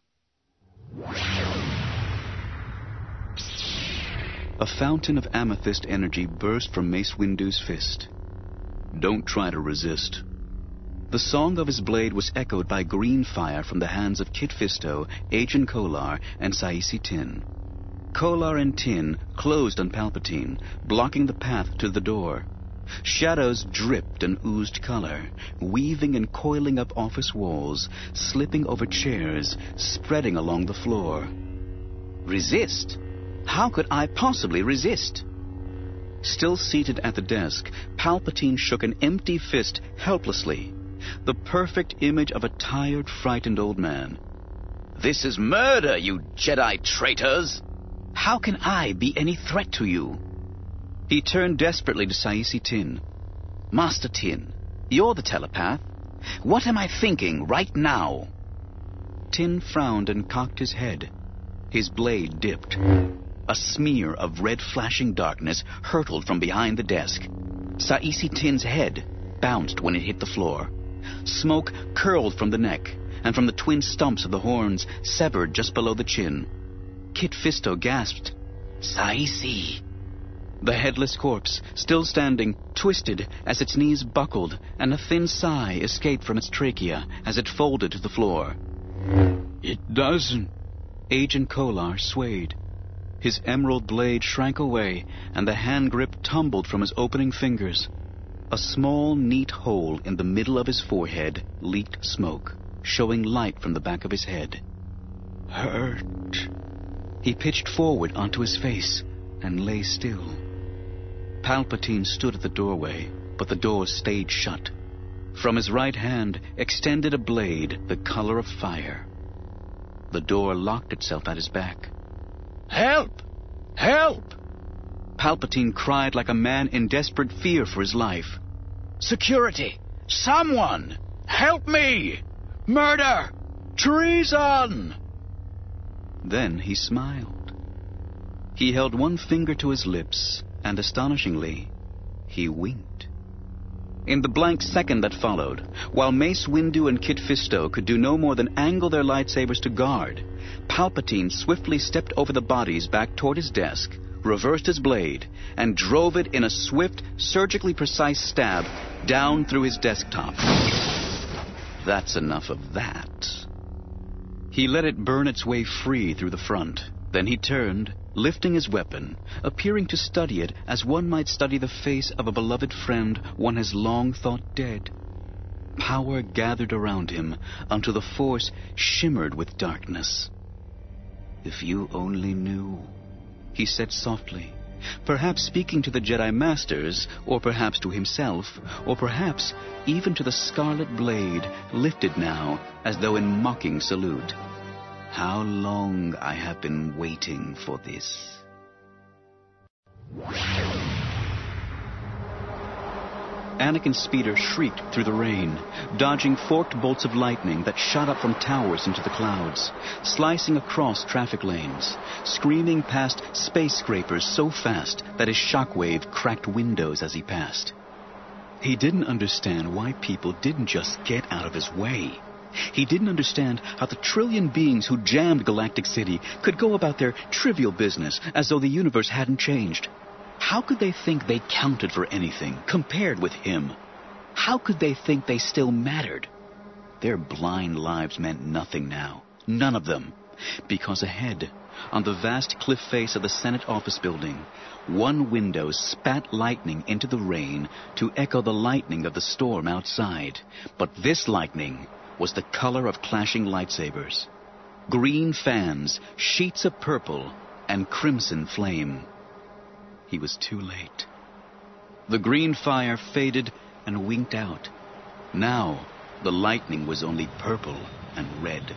A fountain of amethyst energy burst from Mace Windu's fist. Don't try to resist. The song of his blade was echoed by green fire from the hands of Kit Fisto, Agent Kolar, and Saisi Tin. Kolar and Tin closed on Palpatine, blocking the path to the door. Shadows dripped and oozed color, weaving and coiling up office walls, slipping over chairs, spreading along the floor. Resist? How could I possibly resist? Still seated at the desk, Palpatine shook an empty fist helplessly, the perfect image of a tired, frightened old man. This is murder, you Jedi traitors! How can I be any threat to you? He turned desperately to Saisi Tin. Master Tin, you're the telepath. What am I thinking right now? Tin frowned and cocked his head. His blade dipped. A smear of red flashing darkness hurtled from behind the desk. Saisi Tin's head bounced when it hit the floor. Smoke curled from the neck, and from the twin stumps of the horns severed just below the chin. Kit Fisto gasped, Saisi. The headless corpse, still standing, twisted as its knees buckled, and a thin sigh escaped from its trachea as it folded to the floor. It doesn't. Agent Kolar swayed. His emerald blade shrank away, and the hand grip tumbled from his opening fingers. A small, neat hole in the middle of his forehead leaked smoke, showing light from the back of his head. Hurt. He pitched forward onto his face and lay still. Palpatine stood at the doorway, but the door stayed shut. From his right hand extended a blade the color of fire. The door locked itself at his back. Help! Help! Palpatine cried like a man in desperate fear for his life. Security! Someone! Help me! Murder! Treason! Then he smiled. He held one finger to his lips, and astonishingly, he winked. In the blank second that followed, while Mace Windu and Kit Fisto could do no more than angle their lightsabers to guard, Palpatine swiftly stepped over the bodies back toward his desk, reversed his blade, and drove it in a swift, surgically precise stab down through his desktop. That's enough of that. He let it burn its way free through the front. Then he turned, lifting his weapon, appearing to study it as one might study the face of a beloved friend one has long thought dead. Power gathered around him until the Force shimmered with darkness. If you only knew, he said softly, perhaps speaking to the Jedi Masters, or perhaps to himself, or perhaps even to the scarlet blade, lifted now as though in mocking salute. How long I have been waiting for this. Anakin's speeder shrieked through the rain, dodging forked bolts of lightning that shot up from towers into the clouds, slicing across traffic lanes, screaming past space scrapers so fast that his shockwave cracked windows as he passed. He didn't understand why people didn't just get out of his way. He didn't understand how the trillion beings who jammed Galactic City could go about their trivial business as though the universe hadn't changed. How could they think they counted for anything compared with him? How could they think they still mattered? Their blind lives meant nothing now. None of them. Because ahead, on the vast cliff face of the Senate office building, one window spat lightning into the rain to echo the lightning of the storm outside. But this lightning was the color of clashing lightsabers. Green fans, sheets of purple, and crimson flame. He was too late. The green fire faded and winked out. Now, the lightning was only purple and red.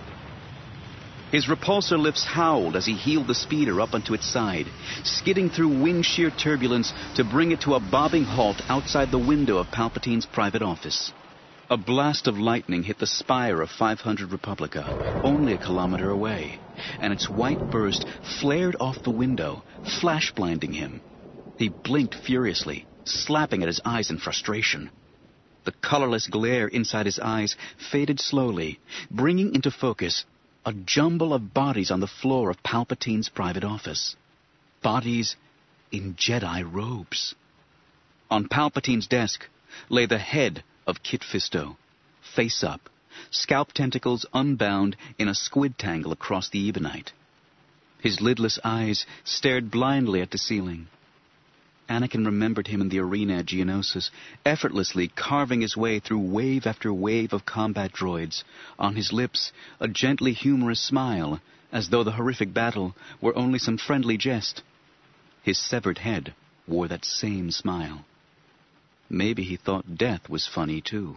His repulsor lifts howled as he heeled the speeder up onto its side, skidding through wind shear turbulence to bring it to a bobbing halt outside the window of Palpatine's private office. A blast of lightning hit the spire of 500 Republica, only a kilometer away, and its white burst flared off the window, flash-blinding him. He blinked furiously, slapping at his eyes in frustration. The colorless glare inside his eyes faded slowly, bringing into focus a jumble of bodies on the floor of Palpatine's private office. Bodies in Jedi robes. On Palpatine's desk lay the head of Kit Fisto, face up, scalp tentacles unbound in a squid tangle across the ebonite. His lidless eyes stared blindly at the ceiling. Anakin remembered him in the arena at Geonosis, effortlessly carving his way through wave after wave of combat droids, on his lips a gently humorous smile, as though the horrific battle were only some friendly jest. His severed head wore that same smile. Maybe he thought death was funny, too.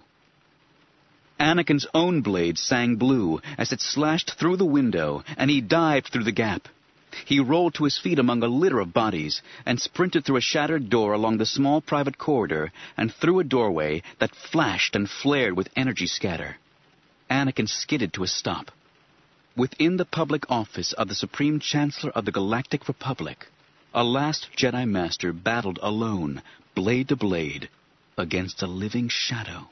Anakin's own blade sang blue as it slashed through the window, and he dived through the gap. He rolled to his feet among a litter of bodies and sprinted through a shattered door along the small private corridor and through a doorway that flashed and flared with energy scatter. Anakin skidded to a stop. Within the public office of the Supreme Chancellor of the Galactic Republic, a last Jedi Master battled alone, blade to blade, against a living shadow.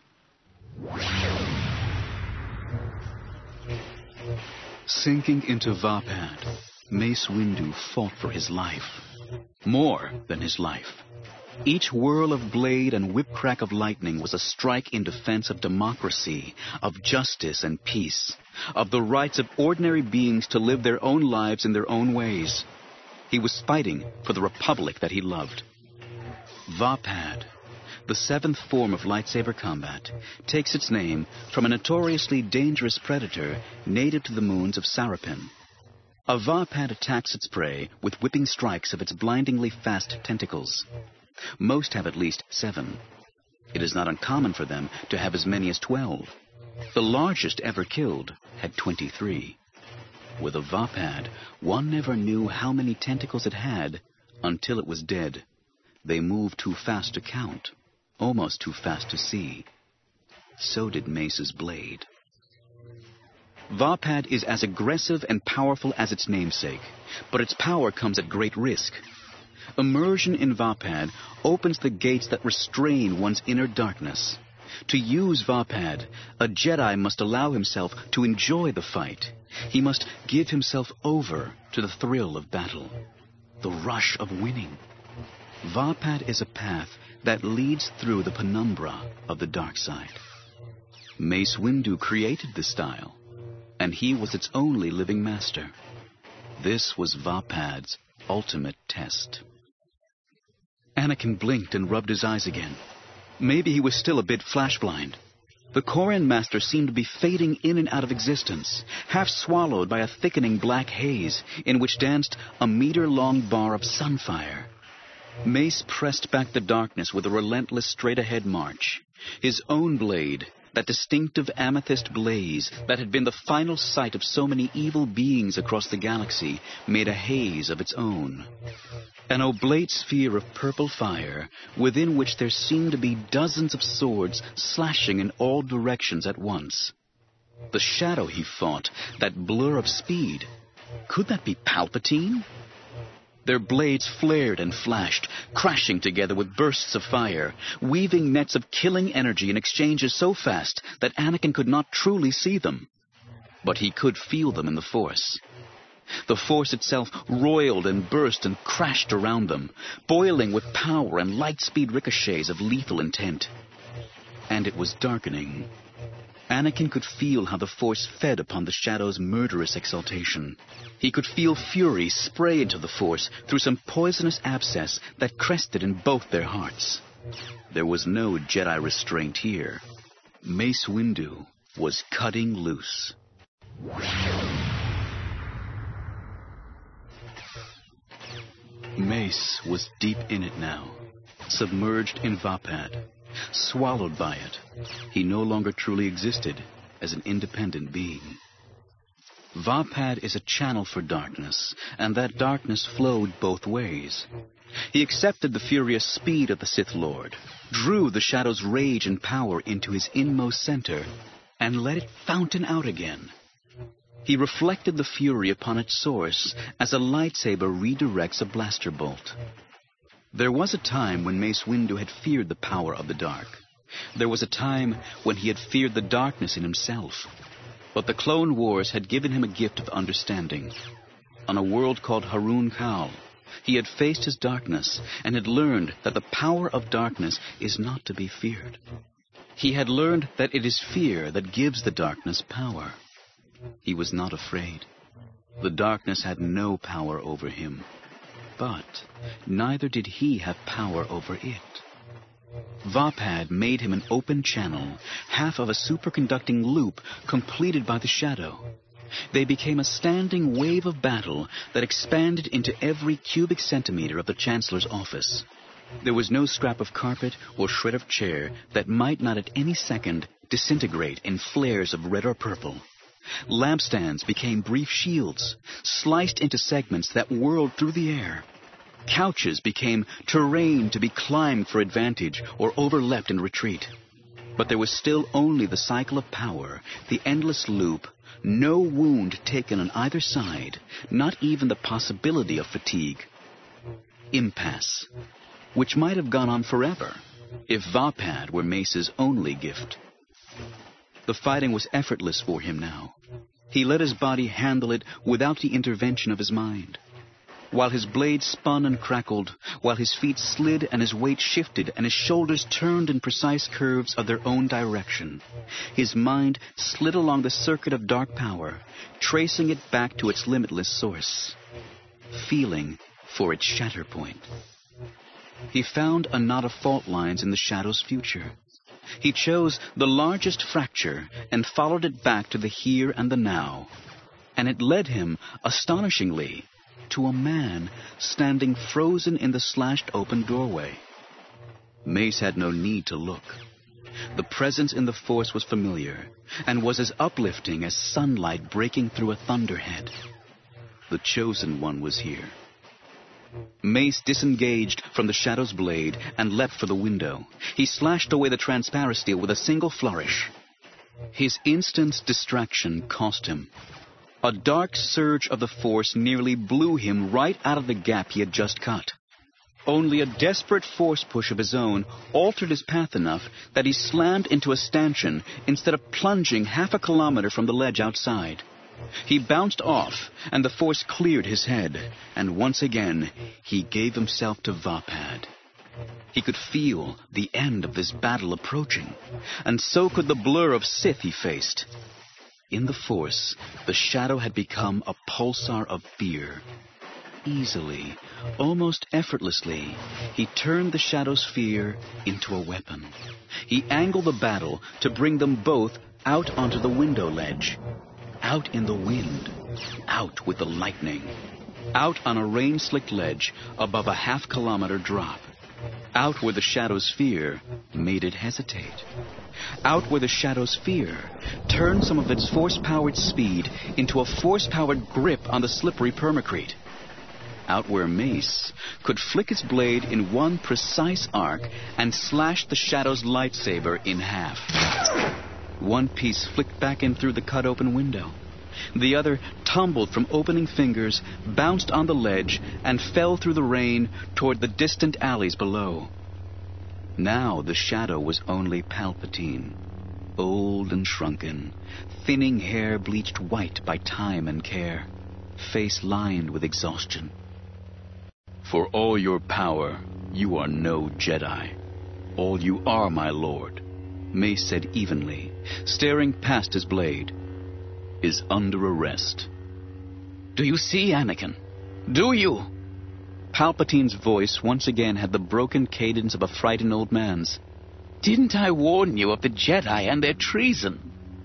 Sinking into Vapad, Mace Windu fought for his life. More than his life. Each whirl of blade and whip-crack of lightning was a strike in defense of democracy, of justice and peace, of the rights of ordinary beings to live their own lives in their own ways. He was fighting for the republic that he loved. Vapad, the seventh form of lightsaber combat, takes its name from a notoriously dangerous predator native to the moons of Sarapin. A Vapad attacks its prey with whipping strikes of its blindingly fast tentacles. Most have at least 7. It is not uncommon for them to have as many as 12. The largest ever killed had 23. With a Vapad, one never knew how many tentacles it had until it was dead. They moved too fast to count, almost too fast to see. So did Mace's blade. Vapad is as aggressive and powerful as its namesake, but its power comes at great risk. Immersion in Vapad opens the gates that restrain one's inner darkness. To use Vapad, a Jedi must allow himself to enjoy the fight. He must give himself over to the thrill of battle, the rush of winning. Vapad is a path that leads through the penumbra of the dark side. Mace Windu created this style, and he was its only living master. This was Vapad's ultimate test. Anakin blinked and rubbed his eyes again. Maybe he was still a bit flashblind. The Koran Master seemed to be fading in and out of existence, half swallowed by a thickening black haze in which danced a meter-long bar of sunfire. Mace pressed back the darkness with a relentless straight-ahead march. His own blade, that distinctive amethyst blaze that had been the final sight of so many evil beings across the galaxy, made a haze of its own. An oblate sphere of purple fire, within which there seemed to be dozens of swords slashing in all directions at once. The shadow he fought, that blur of speed, could that be Palpatine? Their blades flared and flashed, crashing together with bursts of fire, weaving nets of killing energy in exchanges so fast that Anakin could not truly see them. But he could feel them in the Force. The Force itself roiled and burst and crashed around them, boiling with power and light-speed ricochets of lethal intent. and it was darkening. Anakin could feel how the Force fed upon the Shadow's murderous exaltation. He could feel fury spray into the Force through some poisonous abscess that crested in both their hearts. There was no Jedi restraint here. Mace Windu was cutting loose. Mace was deep in it now, submerged in Vaapad, swallowed by it. He no longer truly existed as an independent being. Vaapad is a channel for darkness, and that darkness flowed both ways. He accepted the furious speed of the Sith Lord, drew the Shadow's rage and power into his inmost center, and let it fountain out again. He reflected the fury upon its source as a lightsaber redirects a blaster bolt. There was a time when Mace Windu had feared the power of the dark. There was a time when he had feared the darkness in himself. But the Clone Wars had given him a gift of understanding. On a world called Harun Kal, he had faced his darkness and had learned that the power of darkness is not to be feared. He had learned that it is fear that gives the darkness power. He was not afraid. The darkness had no power over him. But neither did he have power over it. Vaapad made him an open channel, half of a superconducting loop completed by the Shadow. They became a standing wave of battle that expanded into every cubic centimeter of the Chancellor's office. There was no scrap of carpet or shred of chair that might not at any second disintegrate in flares of red or purple. Lampstands became brief shields, sliced into segments that whirled through the air. Couches became terrain to be climbed for advantage or overleapt in retreat. But there was still only the cycle of power, the endless loop, no wound taken on either side, not even the possibility of fatigue. Impasse, which might have gone on forever if Vaapad were Mace's only gift. The fighting was effortless for him now. He let his body handle it without the intervention of his mind. While his blade spun and crackled, while his feet slid and his weight shifted and his shoulders turned in precise curves of their own direction, his mind slid along the circuit of dark power, tracing it back to its limitless source, feeling for its shatter point. He found a knot of fault lines in the Shadow's future. He chose the largest fracture and followed it back to the here and the now. And it led him, astonishingly, to a man standing frozen in the slashed open doorway. Mace had no need to look. The presence in the Force was familiar and was as uplifting as sunlight breaking through a thunderhead. The Chosen One was here. Mace disengaged from the Shadow's blade and leapt for the window. He slashed away the transparisteel with a single flourish. His instant distraction cost him. A dark surge of the Force nearly blew him right out of the gap he had just cut. Only a desperate force push of his own altered his path enough that he slammed into a stanchion instead of plunging half a kilometer from the ledge outside. He bounced off, and the Force cleared his head, and once again he gave himself to Vaapad. He could feel the end of this battle approaching, and so could the blur of Sith he faced. In the Force, the Shadow had become a pulsar of fear. Easily, almost effortlessly, he turned the Shadow's fear into a weapon. He angled the battle to bring them both out onto the window ledge. Out in the wind, out with the lightning, out on a rain-slicked ledge above a half-kilometer drop, out where the Shadow's fear made it hesitate, out where the Shadow's fear turned some of its Force-powered speed into a Force-powered grip on the slippery permacrete, out where Mace could flick its blade in one precise arc and slash the Shadow's lightsaber in half. One piece flicked back in through the cut-open window. The other tumbled from opening fingers, bounced on the ledge, and fell through the rain toward the distant alleys below. Now the Shadow was only Palpatine, old and shrunken, thinning hair bleached white by time and care, face lined with exhaustion. For all your power, you are no Jedi. All you are, my lord, Mace said evenly, staring past his blade, "is under arrest." Do you see, Anakin? Do you? Palpatine's voice once again had the broken cadence of a frightened old man's. Didn't I warn you of the Jedi and their treason?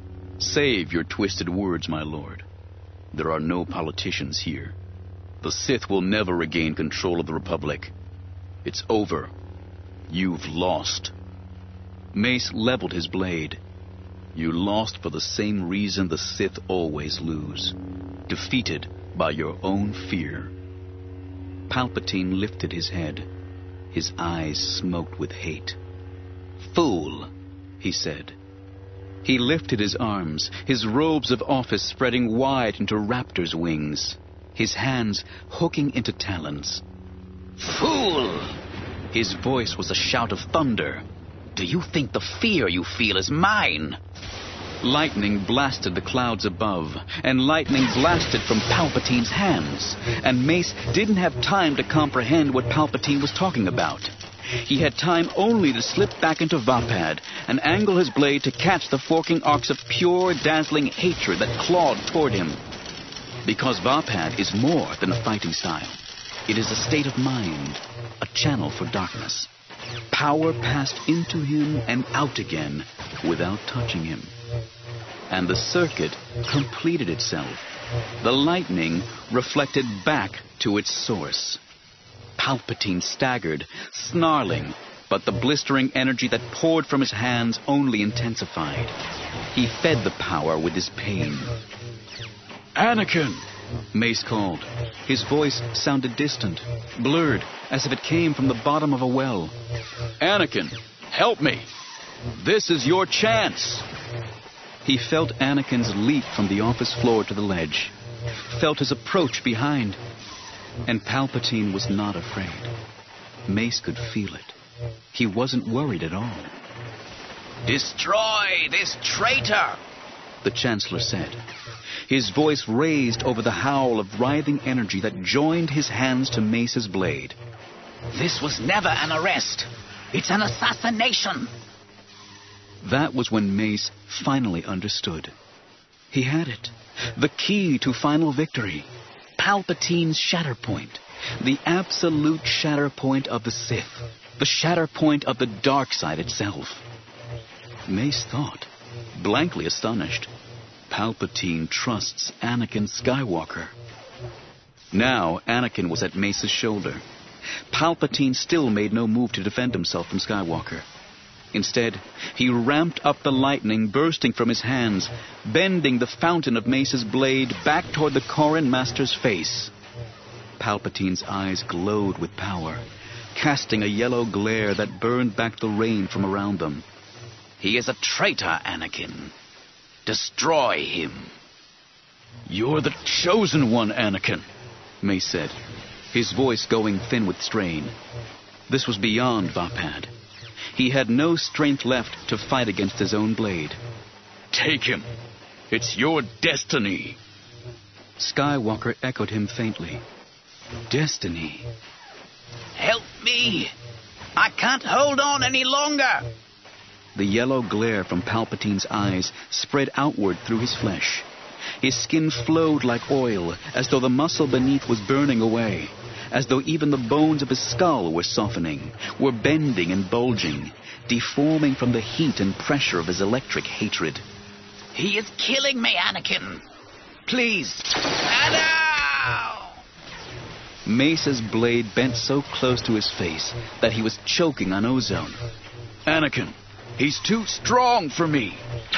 Save your twisted words, my lord. There are no politicians here. The Sith will never regain control of the Republic. It's over. You've lost. Mace leveled his blade. You lost for the same reason the Sith always lose. Defeated by your own fear. Palpatine lifted his head. His eyes smoked with hate. "Fool," he said. He lifted his arms, his robes of office spreading wide into raptor's wings, his hands hooking into talons. "Fool!" His voice was a shout of thunder. "Do you think the fear you feel is mine?" Lightning blasted the clouds above, and lightning blasted from Palpatine's hands, and Mace didn't have time to comprehend what Palpatine was talking about. He had time only to slip back into Vapad and angle his blade to catch the forking arcs of pure, dazzling hatred that clawed toward him. Because Vapad is more than a fighting style. It is a state of mind, a channel for darkness. Power passed into him and out again without touching him. And the circuit completed itself. The lightning reflected back to its source. Palpatine staggered, snarling, but the blistering energy that poured from his hands only intensified. He fed the power with his pain. "Anakin!" Mace called. His voice sounded distant, blurred, as if it came from the bottom of a well. "Anakin, help me! This is your chance!" He felt Anakin's leap from the office floor to the ledge, felt his approach behind, and Palpatine was not afraid. Mace could feel it. He wasn't worried at all. "Destroy this traitor!" the Chancellor said. His voice raised over the howl of writhing energy that joined his hands to Mace's blade. "This was never an arrest. It's an assassination." That was when Mace finally understood. He had it. The key to final victory. Palpatine's Shatterpoint. The absolute Shatterpoint of the Sith. The Shatterpoint of the dark side itself. Mace thought, blankly astonished. Palpatine trusts Anakin Skywalker. Now Anakin was at Mace's shoulder. Palpatine still made no move to defend himself from Skywalker. Instead, he ramped up the lightning bursting from his hands, bending the fountain of Mace's blade back toward the Corran Master's face. Palpatine's eyes glowed with power, casting a yellow glare that burned back the rain from around them. "He is a traitor, Anakin. Destroy him." "You're the chosen one, Anakin," Mace said, his voice going thin with strain. This was beyond Vapad. He had no strength left to fight against his own blade. "Take him. It's your destiny." Skywalker echoed him faintly. "Destiny." "Help me! I can't hold on any longer!" The yellow glare from Palpatine's eyes spread outward through his flesh. His skin flowed like oil, as though the muscle beneath was burning away, as though even the bones of his skull were softening, were bending and bulging, deforming from the heat and pressure of his electric hatred. "He is killing me, Anakin! Please! Now!" Mace's blade bent so close to his face that he was choking on ozone. "Anakin, he's too strong for me."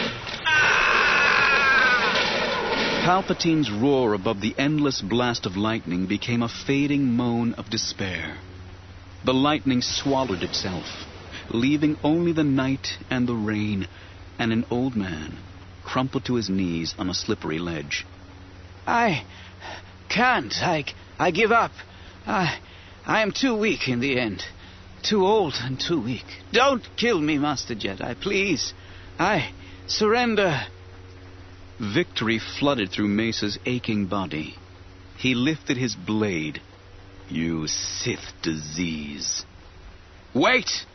Palpatine's roar above the endless blast of lightning became a fading moan of despair. The lightning swallowed itself, leaving only the night and the rain and an old man crumpled to his knees on a slippery ledge. I can't. I give up. I am too weak in the end. Too old and too weak. Don't kill me, Master Jedi, please. I surrender. Victory flooded through Mace's aching body. He lifted his blade. "You Sith disease." "Wait!"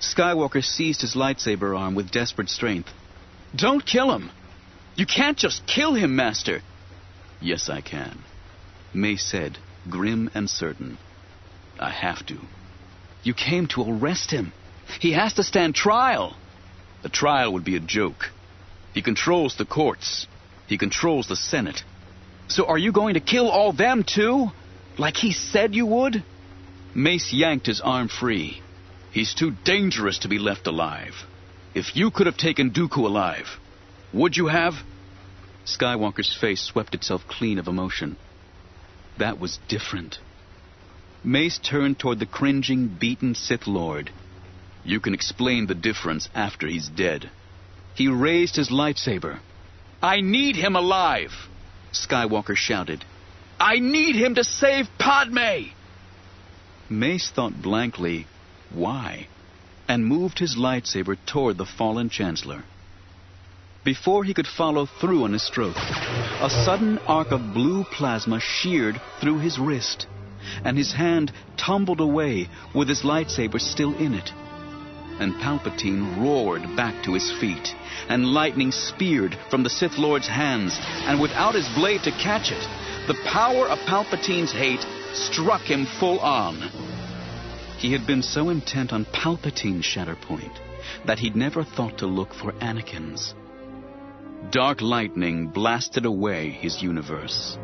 Skywalker seized his lightsaber arm with desperate strength. Don't kill him! You can't just kill him, Master! Yes, I can, Mace said, grim and certain. I have to. You came to arrest him. He has to stand trial. The trial would be a joke. He controls the courts. He controls the Senate. So are you going to kill all them too? Like he said you would? Mace yanked his arm free. He's too dangerous to be left alive. If you could have taken Dooku alive, would you have? Skywalker's face swept itself clean of emotion. That was different. Mace turned toward the cringing, beaten Sith Lord. You can explain the difference after he's dead. He raised his lightsaber. I need him alive, Skywalker shouted. I need him to save Padme! Mace thought blankly, why? And moved his lightsaber toward the fallen Chancellor. Before he could follow through on his stroke, a sudden arc of blue plasma sheared through his wrist, and his hand tumbled away with his lightsaber still in it. And Palpatine roared back to his feet, and lightning speared from the Sith Lord's hands, and without his blade to catch it, the power of Palpatine's hate struck him full on. He had been so intent on Palpatine's Shatterpoint that he'd never thought to look for Anakin's. Dark lightning blasted away his universe.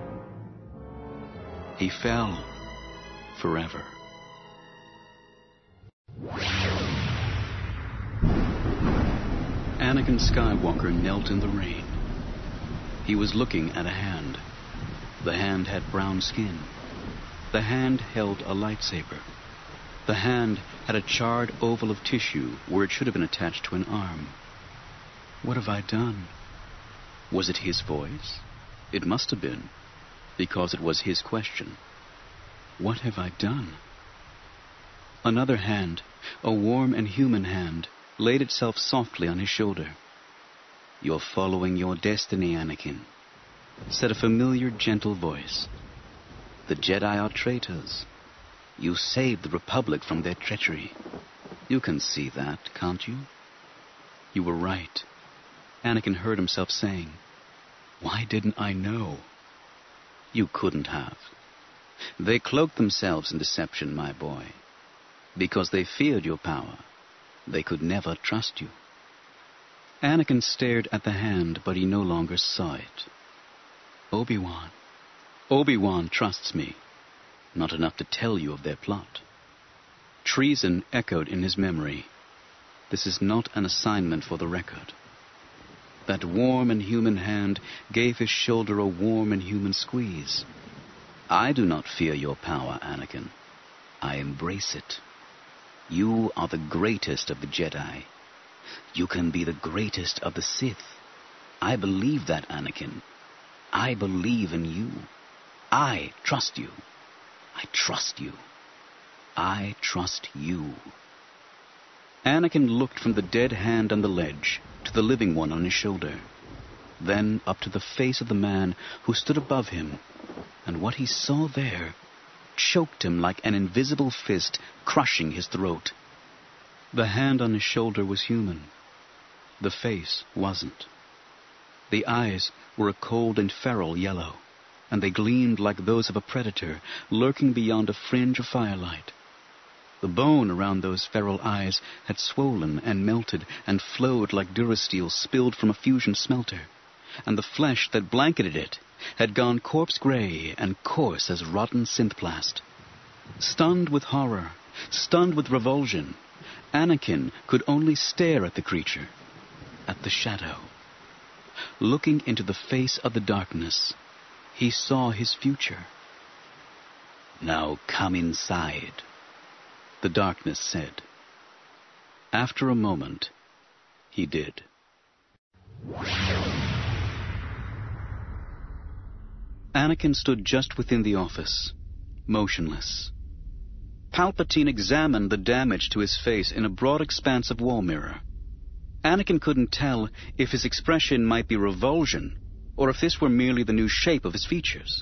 He fell forever. Anakin Skywalker knelt in the rain. He was looking at a hand. The hand had brown skin. The hand held a lightsaber. The hand had a charred oval of tissue where it should have been attached to an arm. What have I done? Was it his voice? It must have been, because it was his question. What have I done? Another hand, a warm and human hand, laid itself softly on his shoulder. You're following your destiny, Anakin, said a familiar, gentle voice. The Jedi are traitors. You saved the Republic from their treachery. You can see that, can't you? You were right, Anakin heard himself saying. Why didn't I know? You couldn't have. They cloaked themselves in deception, my boy. Because they feared your power, they could never trust you. Anakin stared at the hand, but he no longer saw it. Obi-Wan. Obi-Wan trusts me. Not enough to tell you of their plot. Treason echoed in his memory. This is not an assignment for the record. That warm and human hand gave his shoulder a warm and human squeeze. I do not fear your power, Anakin. I embrace it. You are the greatest of the Jedi. You can be the greatest of the Sith. I believe that, Anakin. I believe in you. I trust you. I trust you. I trust you. Anakin looked from the dead hand on the ledge to the living one on his shoulder, then up to the face of the man who stood above him, and what he saw there choked him like an invisible fist crushing his throat. The hand on his shoulder was human. The face wasn't. The eyes were a cold and feral yellow, and they gleamed like those of a predator lurking beyond a fringe of firelight. The bone around those feral eyes had swollen and melted and flowed like Durasteel spilled from a fusion smelter, and the flesh that blanketed it had gone corpse-gray and coarse as rotten synthplast. Stunned with horror, stunned with revulsion, Anakin could only stare at the creature, at the shadow. Looking into the face of the darkness, he saw his future. Now come inside, the darkness said. After a moment, he did. Anakin stood just within the office, motionless. Palpatine examined the damage to his face in a broad expanse of wall mirror. Anakin couldn't tell if his expression might be revulsion, or if this were merely the new shape of his features.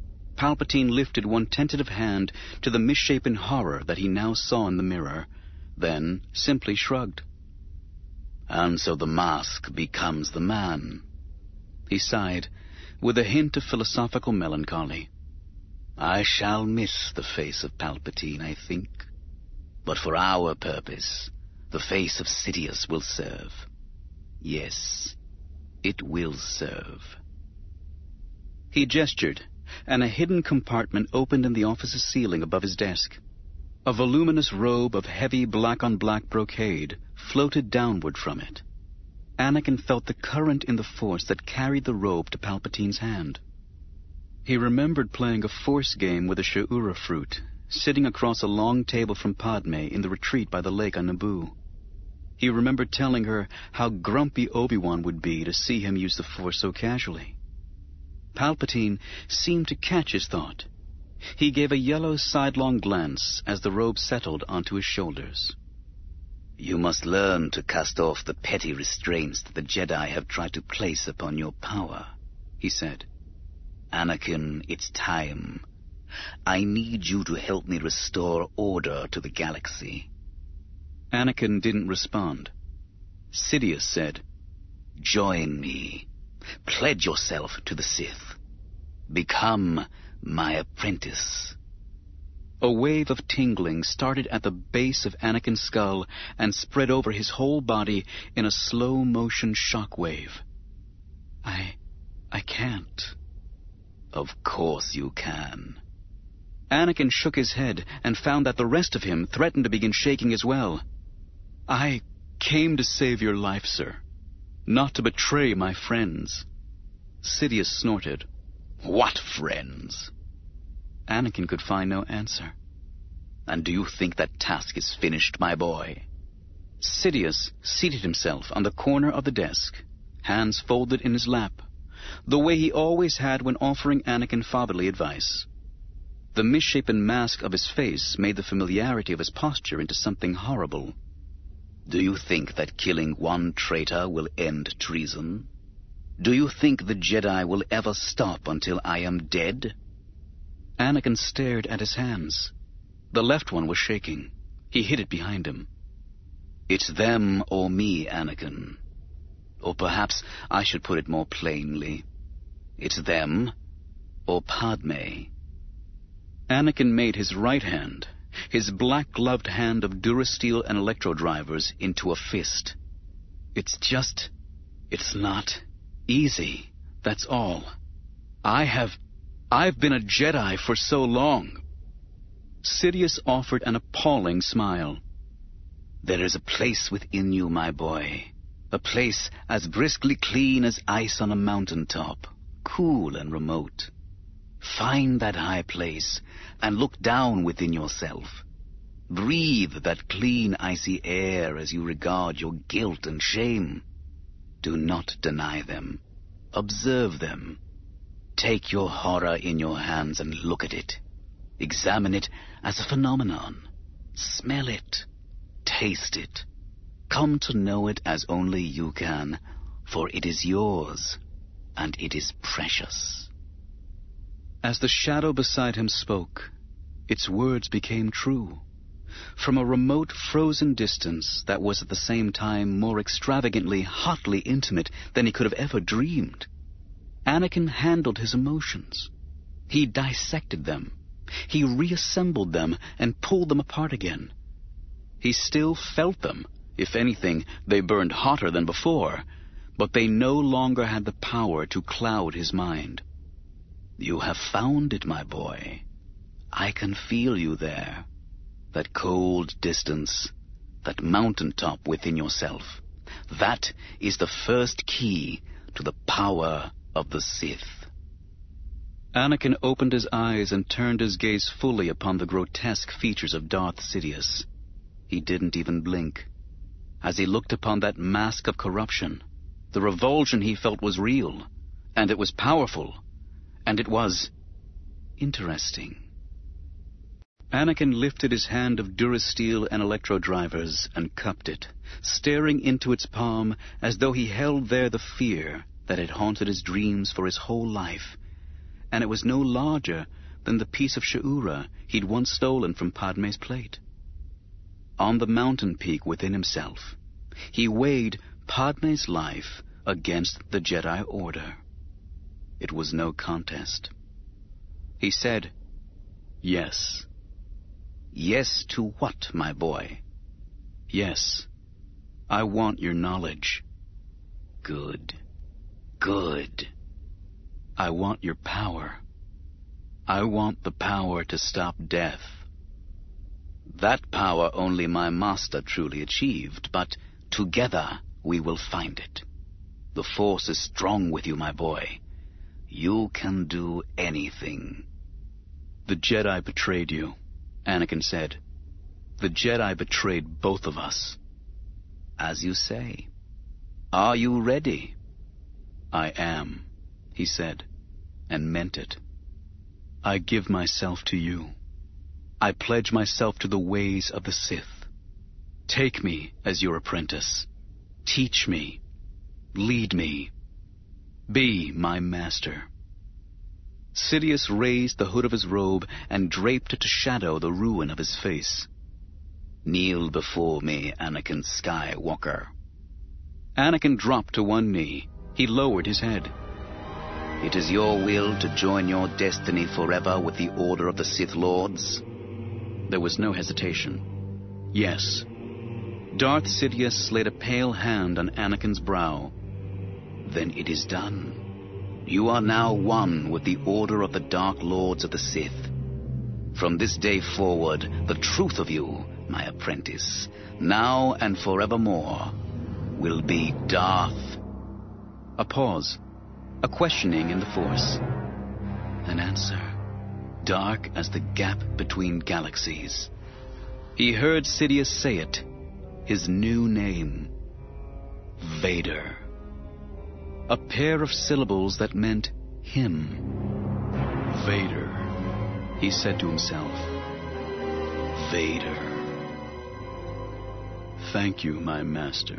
Palpatine lifted one tentative hand to the misshapen horror that he now saw in the mirror, then simply shrugged. And so the mask becomes the man. He sighed, with a hint of philosophical melancholy. I shall miss the face of Palpatine, I think. But for our purpose, the face of Sidious will serve. Yes, it will serve. He gestured, and a hidden compartment opened in the office's ceiling above his desk. A voluminous robe of heavy black-on-black brocade floated downward from it. Anakin felt the current in the Force that carried the robe to Palpatine's hand. He remembered playing a Force game with a Sha'ura fruit, sitting across a long table from Padme in the retreat by the lake on Naboo. He remembered telling her how grumpy Obi-Wan would be to see him use the Force so casually. Palpatine seemed to catch his thought. He gave a yellow sidelong glance as the robe settled onto his shoulders. You must learn to cast off the petty restraints that the Jedi have tried to place upon your power, he said. Anakin, it's time. I need you to help me restore order to the galaxy. Anakin didn't respond. Sidious said, Join me. Pledge yourself to the Sith. Become my apprentice. A wave of tingling started at the base of Anakin's skull and spread over his whole body in a slow-motion shock wave. I can't. Of course you can. Anakin shook his head and found that the rest of him threatened to begin shaking as well. I came to save your life, sir, not to betray my friends. Sidious snorted. What friends? Anakin could find no answer. And do you think that task is finished, my boy? Sidious seated himself on the corner of the desk, hands folded in his lap, the way he always had when offering Anakin fatherly advice. The misshapen mask of his face made the familiarity of his posture into something horrible. Do you think that killing one traitor will end treason? Do you think the Jedi will ever stop until I am dead? Anakin stared at his hands. The left one was shaking. He hid it behind him. It's them or me, Anakin. Or perhaps I should put it more plainly. It's them or Padme. Anakin made his right hand, his black-gloved hand of Durasteel and electro-drivers, into a fist. It's not easy, that's all. I've been a Jedi for so long. Sidious offered an appalling smile. There is a place within you, my boy. A place as briskly clean as ice on a mountaintop, cool and remote. Find that high place and look down within yourself. Breathe that clean, icy air as you regard your guilt and shame. Do not deny them. Observe them. Take your horror in your hands and look at it. Examine it as a phenomenon. Smell it. Taste it. Come to know it as only you can, for it is yours, and it is precious. As the shadow beside him spoke, its words became true. From a remote, frozen distance that was at the same time more extravagantly, hotly intimate than he could have ever dreamed, Anakin handled his emotions. He dissected them. He reassembled them and pulled them apart again. He still felt them. If anything, they burned hotter than before, but they no longer had the power to cloud his mind. You have found it, my boy. I can feel you there. That cold distance, that mountaintop within yourself. That is the first key to the power of the Sith. Anakin opened his eyes and turned his gaze fully upon the grotesque features of Darth Sidious. He didn't even blink. As he looked upon that mask of corruption, the revulsion he felt was real, and it was powerful, and it was interesting. Anakin lifted his hand of Durasteel and electro-drivers and cupped it, staring into its palm as though he held there the fear that had haunted his dreams for his whole life, and it was no larger than the piece of Sha'ura he'd once stolen from Padme's plate. On the mountain peak within himself, he weighed Padme's life against the Jedi Order. It was no contest. He said, "Yes." "Yes to what, my boy?" "Yes, I want your knowledge." "Good, good." "I want your power. I want the power to stop death." "That power only my master truly achieved, but together we will find it. The Force is strong with you, my boy. You can do anything." "The Jedi betrayed you," Anakin said. "The Jedi betrayed both of us." "As you say. Are you ready?" "I am," he said, and meant it. "I give myself to you. I pledge myself to the ways of the Sith. Take me as your apprentice. Teach me. Lead me. Be my master." Sidious raised the hood of his robe and draped to shadow the ruin of his face. "Kneel before me, Anakin Skywalker." Anakin dropped to one knee. He lowered his head. "It is your will to join your destiny forever with the Order of the Sith Lords?" There was no hesitation. "Yes." Darth Sidious slid a pale hand on Anakin's brow. "Then it is done. You are now one with the Order of the Dark Lords of the Sith. From this day forward, the truth of you, my apprentice, now and forevermore, will be Darth." A pause. A questioning in the Force. An answer, dark as the gap between galaxies. He heard Sidious say it, his new name. Vader. A pair of syllables that meant him. Vader, he said to himself. Vader. Thank you, my master.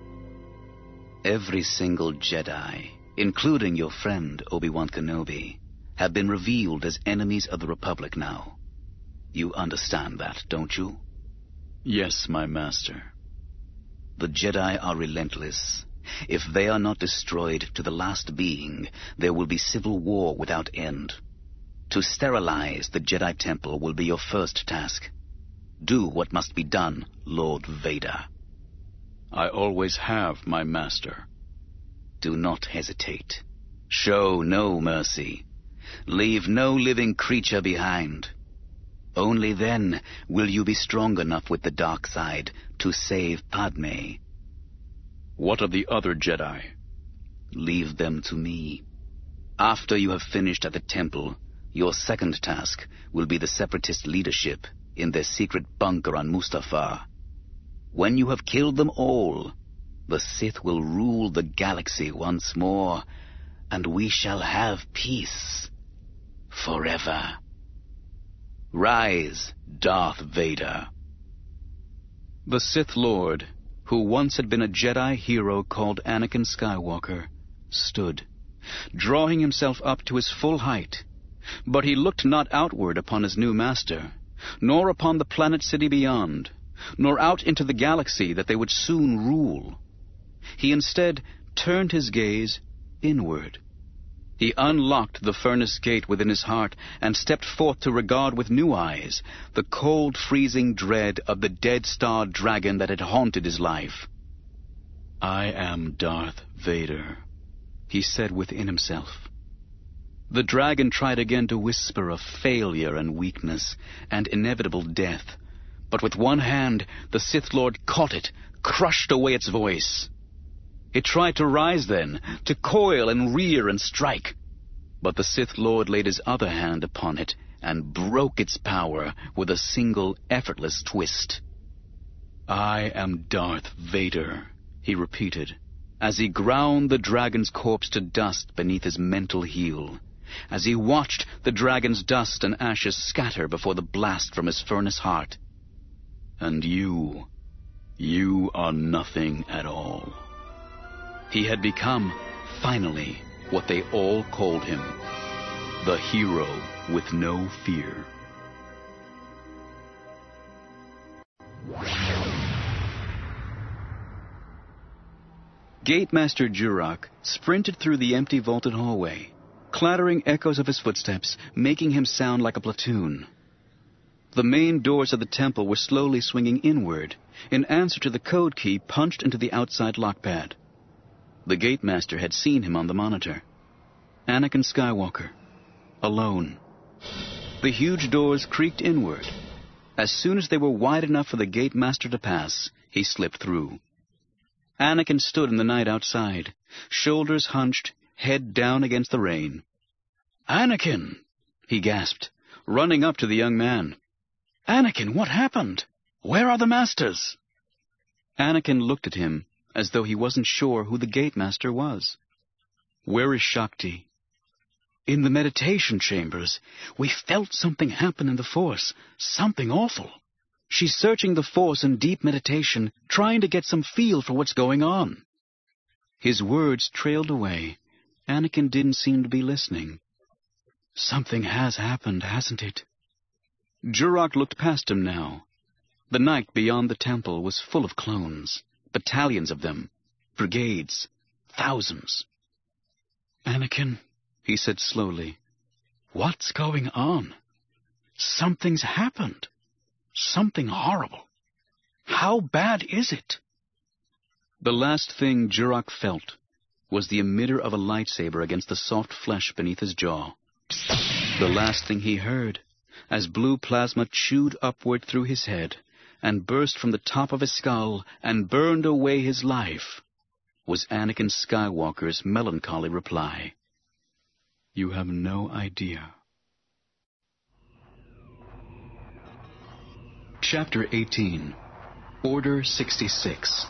Every single Jedi, including your friend Obi-Wan Kenobi, have been revealed as enemies of the Republic now. You understand that, don't you? Yes, my master. The Jedi are relentless. If they are not destroyed to the last being, there will be civil war without end. To sterilize the Jedi Temple will be your first task. Do what must be done, Lord Vader. I always have, my master. Do not hesitate. Show no mercy. Leave no living creature behind. Only then will you be strong enough with the dark side to save Padme. What of the other Jedi? Leave them to me. After you have finished at the temple, your second task will be the Separatist leadership in their secret bunker on Mustafar. When you have killed them all, the Sith will rule the galaxy once more, and we shall have peace forever. Rise, Darth Vader. The Sith Lord, who once had been a Jedi hero called Anakin Skywalker, stood, drawing himself up to his full height. But he looked not outward upon his new master, nor upon the planet city beyond, nor out into the galaxy that they would soon rule. He instead turned his gaze inward. He unlocked the furnace gate within his heart and stepped forth to regard with new eyes the cold, freezing dread of the dead star dragon that had haunted his life. I am Darth Vader, he said within himself. The dragon tried again to whisper of failure and weakness and inevitable death, but with one hand the Sith Lord caught it, crushed away its voice. It tried to rise then, to coil and rear and strike, but the Sith Lord laid his other hand upon it and broke its power with a single effortless twist. I am Darth Vader, he repeated, as he ground the dragon's corpse to dust beneath his mental heel, as he watched the dragon's dust and ashes scatter before the blast from his furnace heart. And you are nothing at all. He had become, finally, what they all called him, the hero with no fear. Gatemaster Jurak sprinted through the empty vaulted hallway, clattering echoes of his footsteps, making him sound like a platoon. The main doors of the temple were slowly swinging inward, in answer to the code key punched into the outside lockpad. The Gatemaster had seen him on the monitor. Anakin Skywalker, alone. The huge doors creaked inward. As soon as they were wide enough for the Gatemaster to pass, he slipped through. Anakin stood in the night outside, shoulders hunched, head down against the rain. "Anakin!" he gasped, running up to the young man. "Anakin, what happened? Where are the Masters?" Anakin looked at him as though he wasn't sure who the Gatemaster was. "Where is Shakti?" "In the meditation chambers. We felt something happen in the Force, something awful. She's searching the Force in deep meditation, trying to get some feel for what's going on." His words trailed away. Anakin didn't seem to be listening. "Something has happened, hasn't it?" Jurak looked past him now. The night beyond the temple was full of clones, battalions of them, brigades, thousands. "Anakin," he said slowly, "what's going on? Something's happened. Something horrible. How bad is it?" The last thing Jurak felt was the emitter of a lightsaber against the soft flesh beneath his jaw. The last thing he heard, as blue plasma chewed upward through his head and burst from the top of his skull and burned away his life, was Anakin Skywalker's melancholy reply. "You have no idea." Chapter 18. Order 66.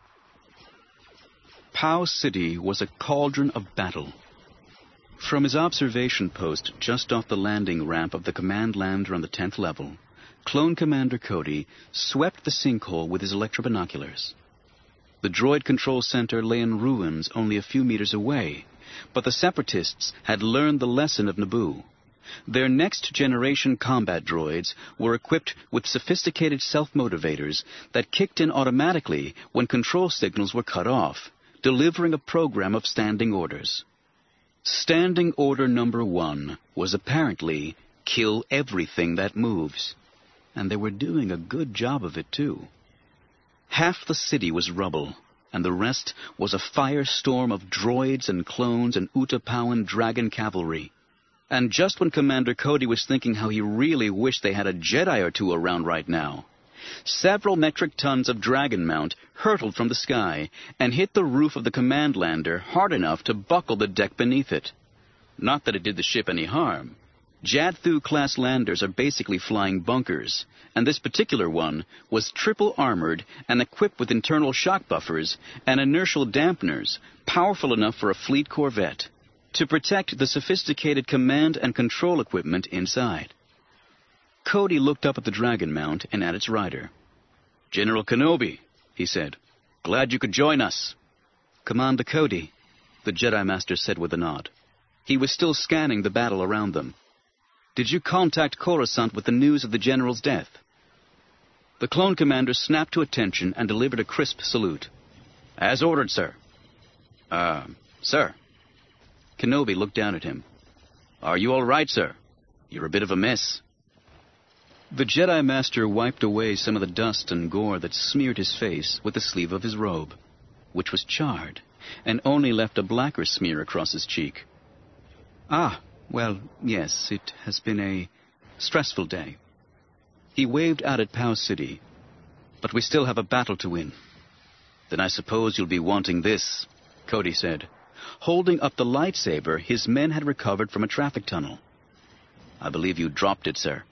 Pao City was a cauldron of battle. From his observation post just off the landing ramp of the command lander on the 10th level, Clone Commander Cody swept the sinkhole with his electrobinoculars. The droid control center lay in ruins only a few meters away, but the Separatists had learned the lesson of Naboo. Their next-generation combat droids were equipped with sophisticated self-motivators that kicked in automatically when control signals were cut off, delivering a program of standing orders. Standing order number 1 was apparently, kill everything that moves. And they were doing a good job of it, too. Half the city was rubble, and the rest was a firestorm of droids and clones and Utapawan dragon cavalry. And just when Commander Cody was thinking how he really wished they had a Jedi or two around right now, several metric tons of dragon mount hurtled from the sky and hit the roof of the command lander hard enough to buckle the deck beneath it. Not that it did the ship any harm. Jadthu-class landers are basically flying bunkers, and this particular one was triple armored and equipped with internal shock buffers and inertial dampeners powerful enough for a fleet corvette to protect the sophisticated command and control equipment inside. Cody looked up at the dragon mount and at its rider. "General Kenobi," he said, "glad you could join us." "Commander Cody," the Jedi Master said with a nod. He was still scanning the battle around them. "Did you contact Coruscant with the news of the General's death?" The clone commander snapped to attention and delivered a crisp salute. "As ordered, sir." Sir." Kenobi looked down at him. "Are you all right, sir? You're a bit of a mess." The Jedi Master wiped away some of the dust and gore that smeared his face with the sleeve of his robe, which was charred, and only left a blacker smear across his cheek. Well, yes, it has been a stressful day." He waved out at Pao City. "But we still have a battle to win." "Then I suppose you'll be wanting this," Cody said, holding up the lightsaber his men had recovered from a traffic tunnel. "I believe you dropped it, sir."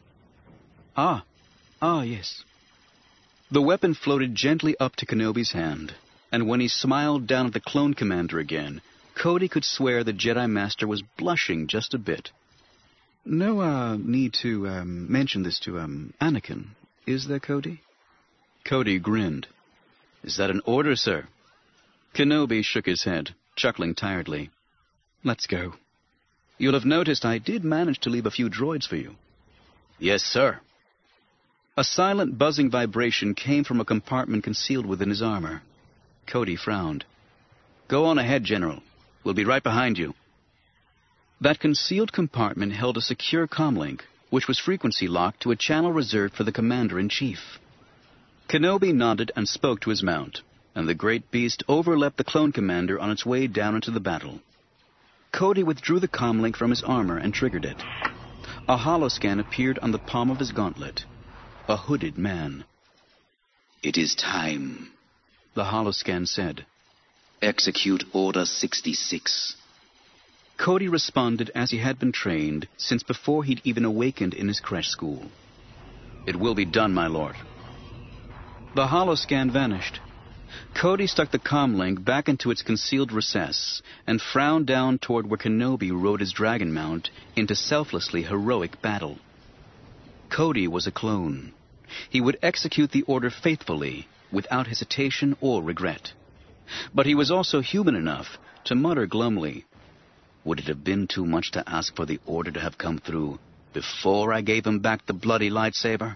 Yes. The weapon floated gently up to Kenobi's hand, and when he smiled down at the clone commander again, Cody could swear the Jedi Master was blushing just a bit. "No need to mention this to Anakin, is there, Cody?" Cody grinned. "Is that an order, sir?" Kenobi shook his head, chuckling tiredly. "Let's go. You'll have noticed I did manage to leave a few droids for you." "Yes, sir." A silent buzzing vibration came from a compartment concealed within his armor. Cody frowned. Go on ahead, General. We'll be right behind you. That concealed compartment held a secure comlink, which was frequency locked to a channel reserved for the Commander-in-Chief. Kenobi nodded and spoke to his mount, and the great beast overleapt the clone commander on its way down into the battle. Cody withdrew the comlink from his armor and triggered it. A holoscan appeared on the palm of his gauntlet. A hooded man. It is time, the holoscan said. Execute Order 66. Cody responded as he had been trained since before he'd even awakened in his creche school. It will be done, my lord. The holoscan vanished. Cody stuck the comlink back into its concealed recess and frowned down toward where Kenobi rode his dragon mount into selflessly heroic battle. Cody was a clone. He would execute the order faithfully, without hesitation or regret. But he was also human enough to mutter glumly, "Would it have been too much to ask for the order to have come through before I gave him back the bloody lightsaber?"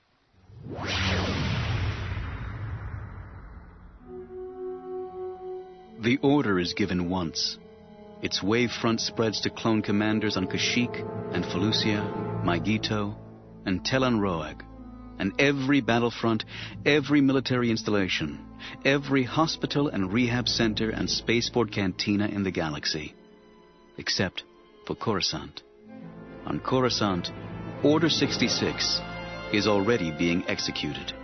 The order is given once. Its wave front spreads to clone commanders on Kashyyyk and Felucia, Maigito, and Telan Roag, and every battlefront, every military installation, every hospital and rehab center and spaceport cantina in the galaxy. Except for Coruscant. On Coruscant, Order 66 is already being executed.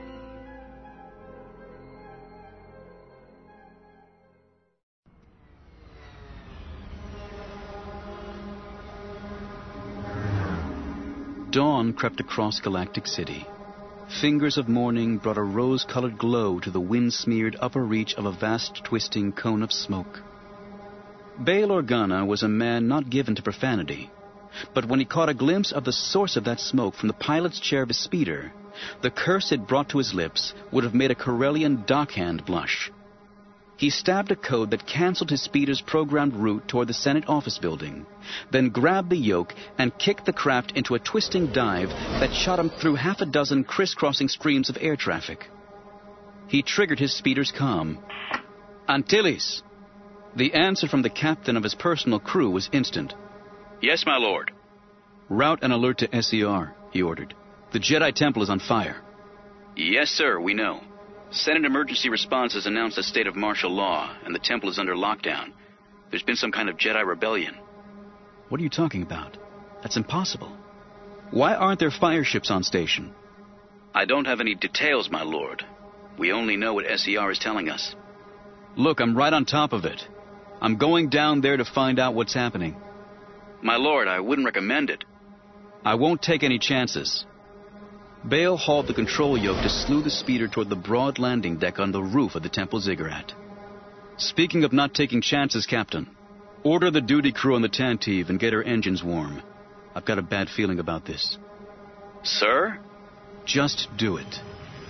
Dawn crept across Galactic City. Fingers of morning brought a rose-colored glow to the wind-smeared upper reach of a vast twisting cone of smoke. Bail Organa was a man not given to profanity, but when he caught a glimpse of the source of that smoke from the pilot's chair of his speeder, the curse it brought to his lips would have made a Corellian dockhand blush. He stabbed a code that canceled his speeder's programmed route toward the Senate office building, then grabbed the yoke and kicked the craft into a twisting dive that shot him through half a dozen crisscrossing streams of air traffic. He triggered his speeder's comm. "Antilles!" The answer from the captain of his personal crew was instant. "Yes, my lord." "Route an alert to SER," he ordered. "The Jedi Temple is on fire." "Yes, sir, we know. Senate Emergency Response has announced a state of martial law, and the temple is under lockdown. There's been some kind of Jedi rebellion." "What are you talking about? That's impossible. Why aren't there fire ships on station?" "I don't have any details, my lord. We only know what SER is telling us." "Look, I'm right on top of it. I'm going down there to find out what's happening." "My lord, I wouldn't recommend it." "I won't take any chances." Bail hauled the control yoke to slew the speeder toward the broad landing deck on the roof of the Temple Ziggurat. "Speaking of not taking chances, Captain, order the duty crew on the Tantive and get her engines warm. I've got a bad feeling about this." "Sir?" "Just do it."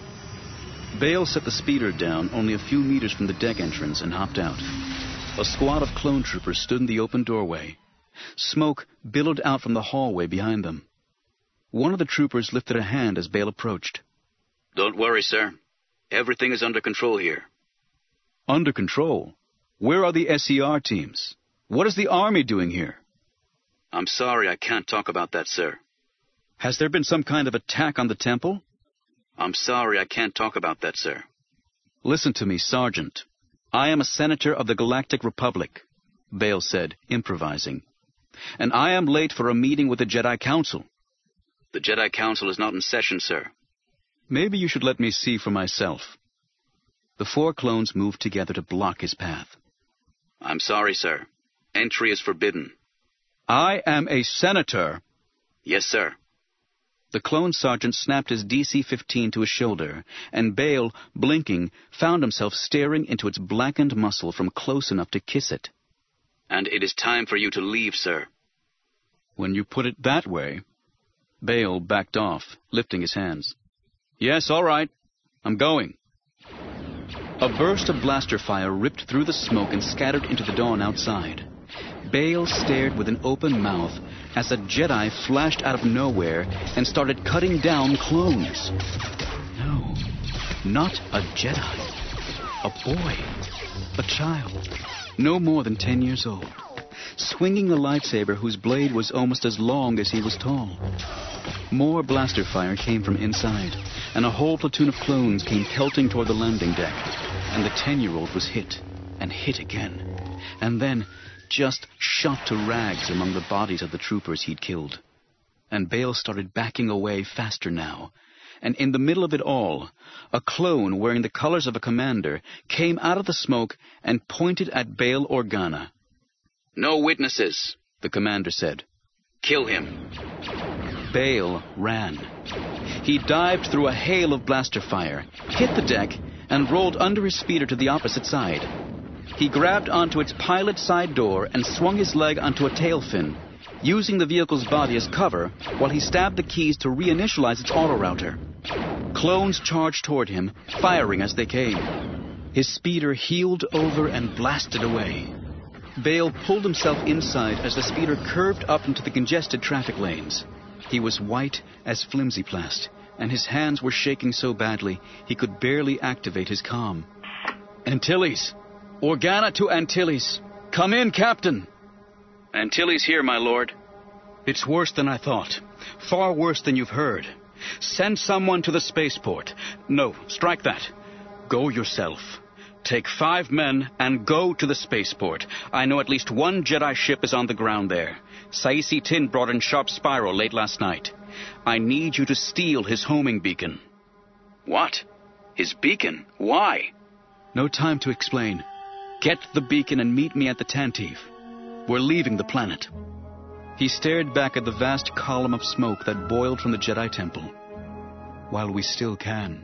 Bail set the speeder down only a few meters from the deck entrance and hopped out. A squad of clone troopers stood in the open doorway. Smoke billowed out from the hallway behind them. One of the troopers lifted a hand as Bail approached. "Don't worry, sir. Everything is under control here." "Under control? Where are the SER teams? What is the Army doing here?" "I'm sorry, I can't talk about that, sir." "Has there been some kind of attack on the temple?" "I'm sorry, I can't talk about that, sir." "Listen to me, Sergeant. I am a senator of the Galactic Republic," Bail said, improvising. "And I am late for a meeting with the Jedi Council." "The Jedi Council is not in session, sir." "Maybe you should let me see for myself." The four clones moved together to block his path. "I'm sorry, sir. Entry is forbidden." "I am a senator." "Yes, sir." The clone sergeant snapped his DC-15 to his shoulder, and Bail, blinking, found himself staring into its blackened muscle from close enough to kiss it. "And it is time for you to leave, sir." "When you put it that way." Bail backed off, lifting his hands. "Yes, all right. I'm going." A burst of blaster fire ripped through the smoke and scattered into the dawn outside. Bail stared with an open mouth as a Jedi flashed out of nowhere and started cutting down clones. No, not a Jedi. A boy. A child, no more than 10 years old, swinging a lightsaber whose blade was almost as long as he was tall. More blaster fire came from inside, and a whole platoon of clones came pelting toward the landing deck. And the 10-year-old was hit, and hit again, and then just shot to rags among the bodies of the troopers he'd killed. And Bail started backing away faster now. And in the middle of it all, a clone wearing the colors of a commander came out of the smoke and pointed at Bail Organa. "No witnesses," the commander said. "Kill him." Bail ran. He dived through a hail of blaster fire, hit the deck, and rolled under his speeder to the opposite side. He grabbed onto its pilot side door and swung his leg onto a tail fin, using the vehicle's body as cover while he stabbed the keys to reinitialize its autorouter. Clones charged toward him, firing as they came. His speeder heeled over and blasted away. Bail pulled himself inside as the speeder curved up into the congested traffic lanes. He was white as flimsy plast, and his hands were shaking so badly he could barely activate his comm. "Antilles! Organa to Antilles! Come in, Captain!" "Antilles here, my lord." "It's worse than I thought. Far worse than you've heard. Send someone to the spaceport. No, strike that. Go yourself. Take 5 men and go to the spaceport. I know at least one Jedi ship is on the ground there. Saisi Tin brought in Sharp Spiral late last night. I need you to steal his homing beacon." "What? His beacon? Why?" "No time to explain. Get the beacon and meet me at the Tantive. We're leaving the planet." He stared back at the vast column of smoke that boiled from the Jedi Temple. "While we still can."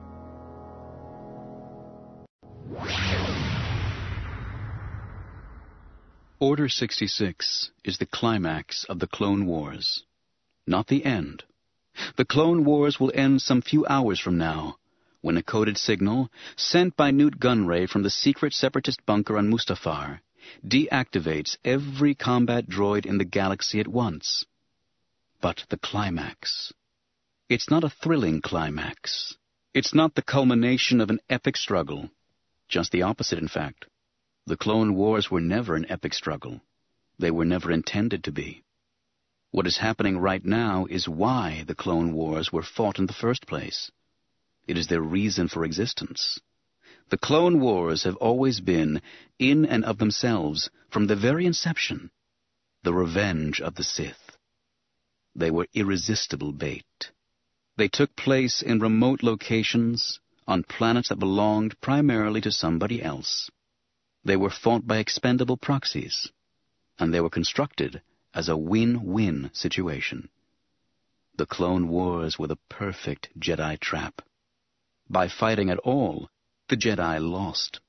Order 66 is the climax of the Clone Wars. Not the end. The Clone Wars will end some few hours from now, when a coded signal, sent by Newt Gunray from the secret separatist bunker on Mustafar, deactivates every combat droid in the galaxy at once. But the climax. It's not a thrilling climax. It's not the culmination of an epic struggle. Just the opposite, in fact. The Clone Wars were never an epic struggle. They were never intended to be. What is happening right now is why the Clone Wars were fought in the first place. It is their reason for existence. The Clone Wars have always been, in and of themselves, from the very inception, the revenge of the Sith. They were irresistible bait. They took place in remote locations, on planets that belonged primarily to somebody else. They were fought by expendable proxies, and they were constructed as a win-win situation. The Clone Wars were the perfect Jedi trap. By fighting at all, the Jedi lost.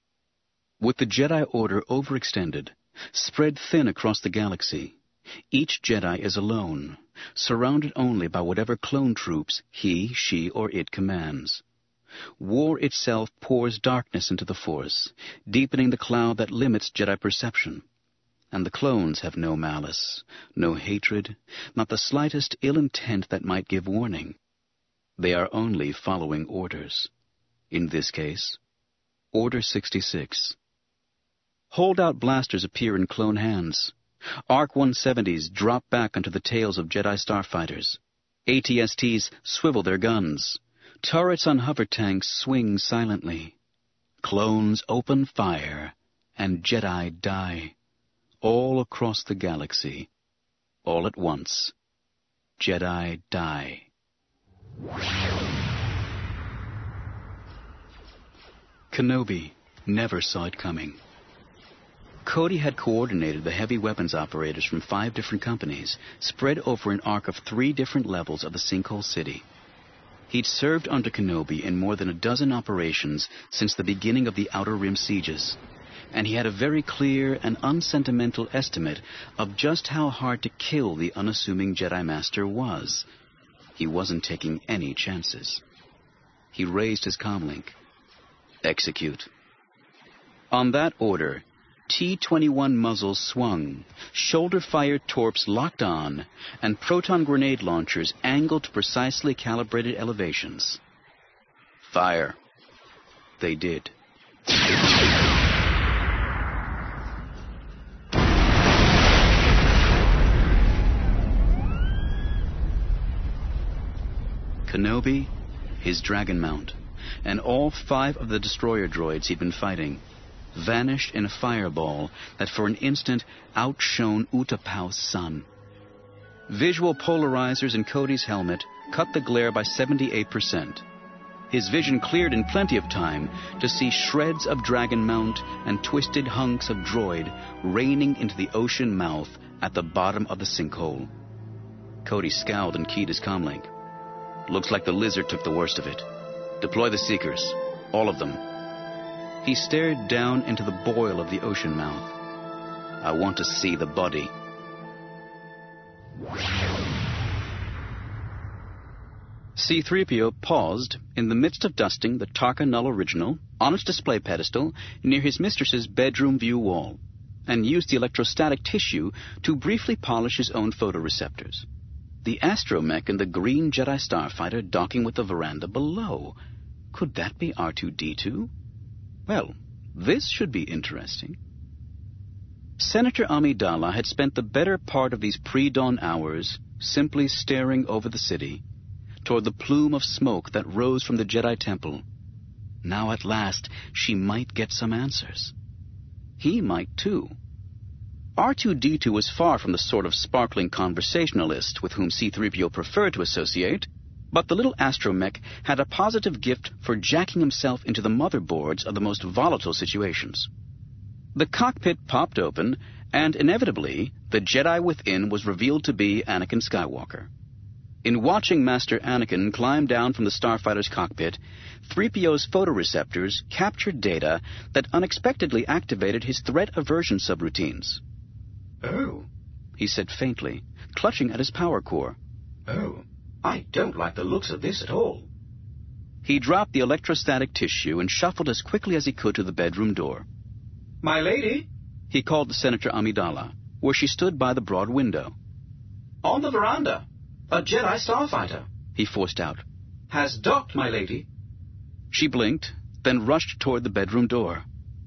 With the Jedi Order overextended, spread thin across the galaxy, each Jedi is alone, surrounded only by whatever clone troops he, she, or it commands. War itself pours darkness into the Force, deepening the cloud that limits Jedi perception. And the clones have no malice, no hatred, not the slightest ill intent that might give warning. They are only following orders. In this case, Order 66. Holdout blasters appear in clone hands. ARC-170s drop back onto the tails of Jedi starfighters. ATSTs swivel their guns. Turrets on hover tanks swing silently. Clones open fire, and Jedi die. All across the galaxy. All at once. Jedi die. Kenobi never saw it coming. Cody had coordinated the heavy weapons operators from 5 different companies, spread over an arc of 3 different levels of the Sinkhole City. He'd served under Kenobi in more than a dozen operations since the beginning of the Outer Rim sieges, and he had a very clear and unsentimental estimate of just how hard to kill the unassuming Jedi Master was. He wasn't taking any chances. He raised his comlink. Execute. On that order, T-21 muzzles swung, shoulder-fired torps locked on, and proton grenade launchers angled to precisely calibrated elevations. Fire. They did. Kenobi, his Dragon Mount, and all 5 of the destroyer droids he'd been fighting vanished in a fireball that for an instant outshone Utapau's sun. Visual polarizers in Cody's helmet cut the glare by 78%. His vision cleared in plenty of time to see shreds of Dragon Mount and twisted hunks of droid raining into the ocean mouth at the bottom of the sinkhole. Cody scowled and keyed his comlink. Looks like the lizard took the worst of it. Deploy the Seekers. All of them. He stared down into the boil of the ocean mouth. I want to see the body. C-3PO paused in the midst of dusting the Tarka Null Original on its display pedestal near his mistress's bedroom view wall, and used the electrostatic tissue to briefly polish his own photoreceptors. The astromech and the green Jedi starfighter docking with the veranda below. Could that be R2-D2? Well, this should be interesting. Senator Amidala had spent the better part of these pre-dawn hours simply staring over the city, toward the plume of smoke that rose from the Jedi Temple. Now at last she might get some answers. He might too. R2-D2 was far from the sort of sparkling conversationalist with whom C-3PO preferred to associate, but the little astromech had a positive gift for jacking himself into the motherboards of the most volatile situations. The cockpit popped open, and inevitably, the Jedi within was revealed to be Anakin Skywalker. In watching Master Anakin climb down from the starfighter's cockpit, 3PO's photoreceptors captured data that unexpectedly activated his threat aversion subroutines. "Oh," he said faintly, clutching at his power core. "Oh, I don't like the looks of this at all." He dropped the electrostatic tissue and shuffled as quickly as he could to the bedroom door. "My lady," he called to Senator Amidala, where she stood by the broad window. "On the veranda, a Jedi starfighter," he forced out. "Has docked, my lady." She blinked, then rushed toward the bedroom door.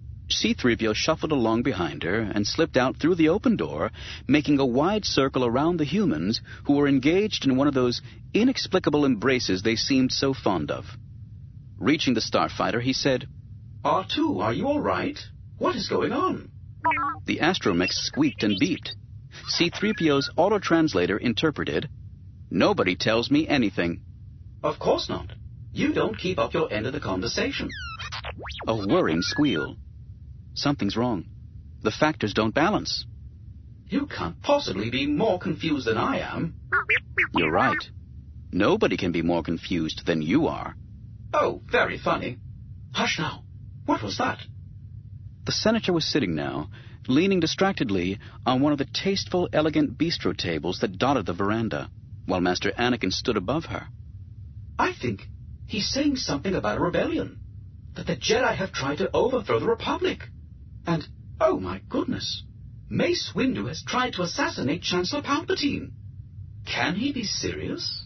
C-3PO shuffled along behind her and slipped out through the open door, making a wide circle around the humans who were engaged in one of those inexplicable embraces they seemed so fond of. Reaching the starfighter, he said, "R2, are you all right? What is going on?" The astromech squeaked and beeped. C-3PO's auto-translator interpreted, "Nobody tells me anything." "Of course not. You don't keep up your end of the conversation." A whirring squeal. Something's wrong. The factors don't balance. "You can't possibly be more confused than I am." You're right. Nobody can be more confused than you are. "Oh, very funny. Hush now. What was that?" The senator was sitting now, leaning distractedly on one of the tasteful, elegant bistro tables that dotted the veranda, while Master Anakin stood above her. "I think he's saying something about a rebellion, that the Jedi have tried to overthrow the Republic. And, oh my goodness, Mace Windu has tried to assassinate Chancellor Palpatine. Can he be serious?"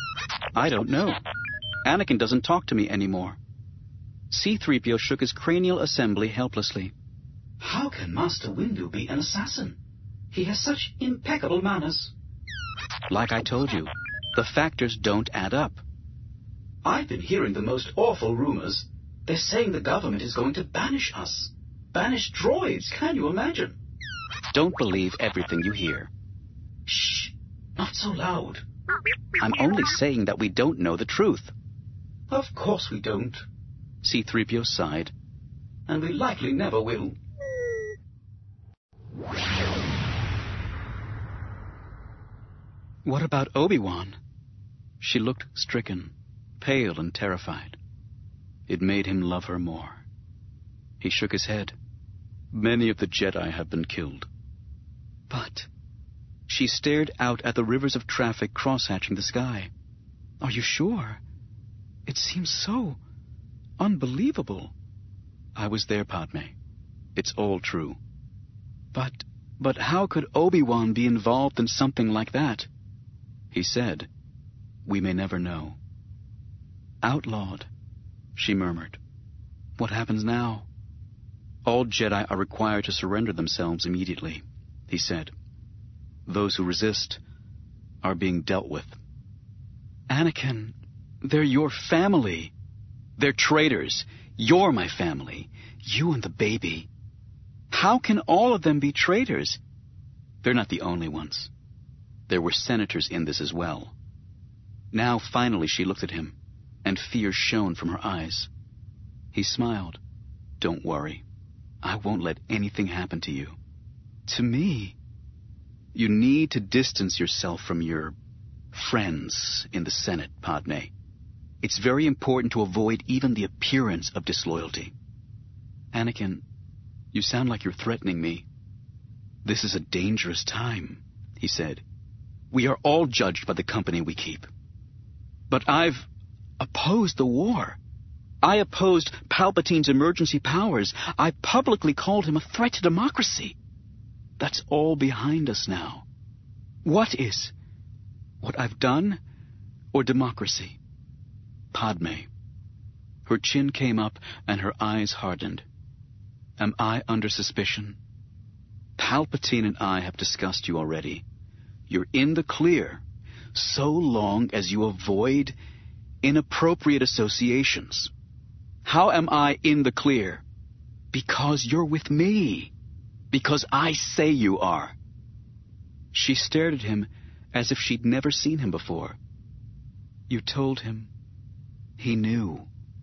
I don't know. Anakin doesn't talk to me anymore. C-3PO shook his cranial assembly helplessly. "How can Master Windu be an assassin? He has such impeccable manners." Like I told you, the factors don't add up. "I've been hearing the most awful rumors. They're saying the government is going to banish us. Banish droids, can you imagine?" Don't believe everything you hear. "Shh, not so loud." I'm only saying that we don't know the truth. "Of course we don't." C-3PO sighed. "And we likely never will." What about Obi-Wan? She looked stricken, pale and terrified. It made him love her more. He shook his head. Many of the Jedi have been killed. But she stared out at the rivers of traffic cross-hatching the sky. Are you sure? It seems so unbelievable. I was there, Padme. It's all true. But how could Obi-Wan be involved in something like that? He said, "We may never know." Outlawed, she murmured. What happens now? All Jedi are required to surrender themselves immediately, he said. Those who resist are being dealt with. Anakin, They're your family. They're traitors. You're my family. You and the baby. How can all of them be traitors? They're not the only ones. There were senators in this as well. Now finally she looked at him, and fear shone from her eyes. He smiled. Don't worry. I won't let anything happen to you. To me? You need to distance yourself from your friends in the Senate, Padme. It's very important to avoid even the appearance of disloyalty. Anakin, you sound like you're threatening me. This is a dangerous time, he said. We are all judged by the company we keep. But I've opposed the war. I opposed Palpatine's emergency powers. I publicly called him a threat to democracy. That's all behind us now. What is? What I've done or democracy? Padme. Her chin came up and her eyes hardened. Am I under suspicion? Palpatine and I have discussed you already. You're in the clear, so long as you avoid inappropriate associations. How am I in the clear? Because you're with me. Because I say you are. She stared at him as if she'd never seen him before. You told him. He knew.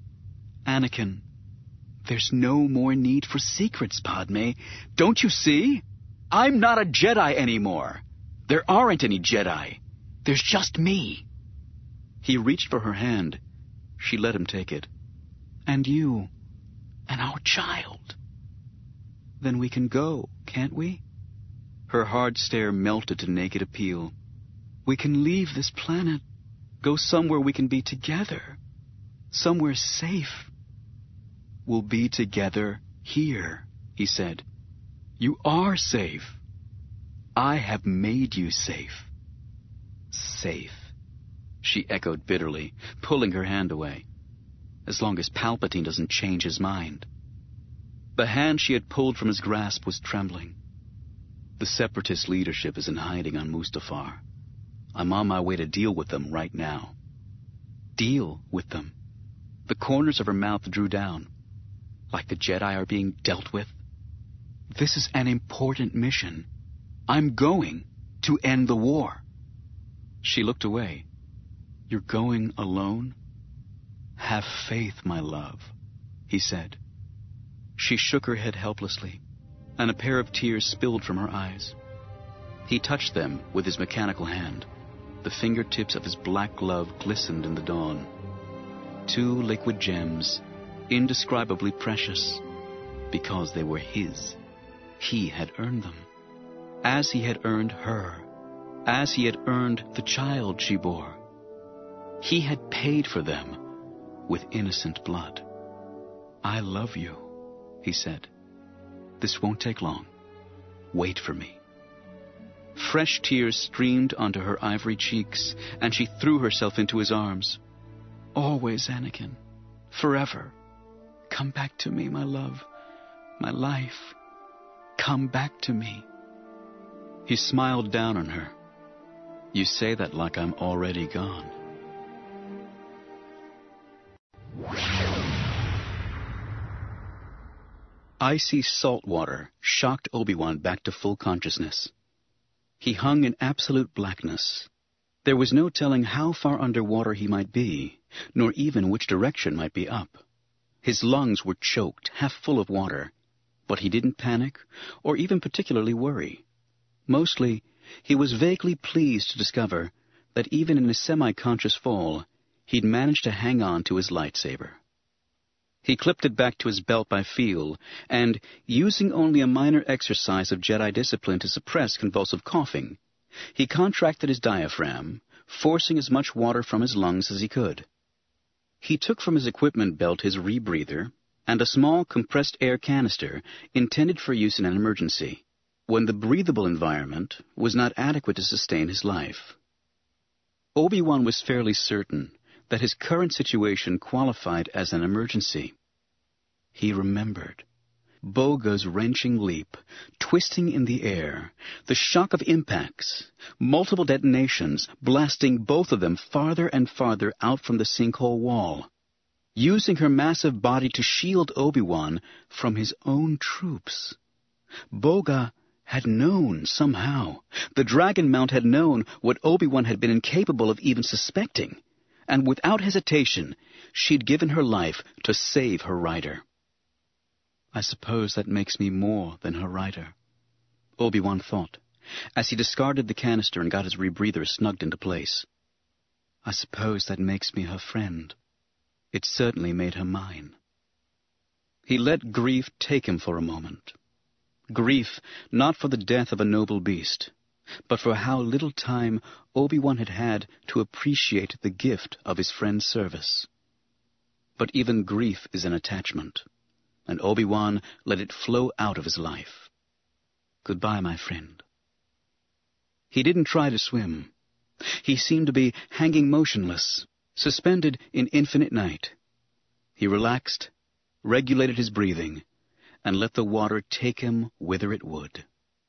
Anakin, there's no more need for secrets, Padme. Don't you see? I'm not a Jedi anymore. There aren't any Jedi. There's just me. He reached for her hand. She let him take it. And you. And our child. Then we can go, can't we? Her hard stare melted to naked appeal. We can leave this planet. Go somewhere we can be together. Somewhere safe. We'll be together here, he said. You are safe. I have made you safe. Safe, she echoed bitterly, pulling her hand away. As long as Palpatine doesn't change his mind. The hand she had pulled from his grasp was trembling. The Separatist leadership is in hiding on Mustafar. I'm on my way to deal with them right now. Deal with them. The corners of her mouth drew down. Like the Jedi are being dealt with. This is an important mission. I'm going to end the war. She looked away. You're going alone? Have faith, my love, he said. She shook her head helplessly, and a pair of tears spilled from her eyes. He touched them with his mechanical hand. The fingertips of his black glove glistened in the dawn. 2 liquid gems, indescribably precious, because they were his. He had earned them, as he had earned her, as he had earned the child she bore. He had paid for them with innocent blood. I love you, he said. This won't take long. Wait for me. Fresh tears streamed onto her ivory cheeks, and she threw herself into his arms. Always, Anakin. Forever. Come back to me, my love. My life. Come back to me. He smiled down on her. You say that like I'm already gone. Icy salt water shocked Obi-Wan back to full consciousness. He hung in absolute blackness. There was no telling how far underwater he might be, nor even which direction might be up. His lungs were choked, half full of water, but he didn't panic or even particularly worry. Mostly, he was vaguely pleased to discover that even in his semi-conscious fall, he'd managed to hang on to his lightsaber. He clipped it back to his belt by feel, and, using only a minor exercise of Jedi discipline to suppress convulsive coughing, he contracted his diaphragm, forcing as much water from his lungs as he could. He took from his equipment belt his rebreather and a small compressed air canister intended for use in an emergency, when the breathable environment was not adequate to sustain his life. Obi-Wan was fairly certain that his current situation qualified as an emergency. He remembered. Boga's wrenching leap, twisting in the air, the shock of impacts, multiple detonations, blasting both of them farther and farther out from the sinkhole wall, using her massive body to shield Obi-Wan from his own troops. Boga had known somehow. The Dragon Mount had known what Obi-Wan had been incapable of even suspecting, and without hesitation, she'd given her life to save her rider. I suppose that makes me more than her rider, Obi-Wan thought, as he discarded the canister and got his rebreather snugged into place. I suppose that makes me her friend. It certainly made her mine. He let grief take him for a moment. Grief not for the death of a noble beast, but for how little time Obi-Wan had had to appreciate the gift of his friend's service. But even grief is an attachment, and Obi-Wan let it flow out of his life. Goodbye, my friend. He didn't try to swim. He seemed to be hanging motionless, suspended in infinite night. He relaxed, regulated his breathing, and let the water take him whither it would.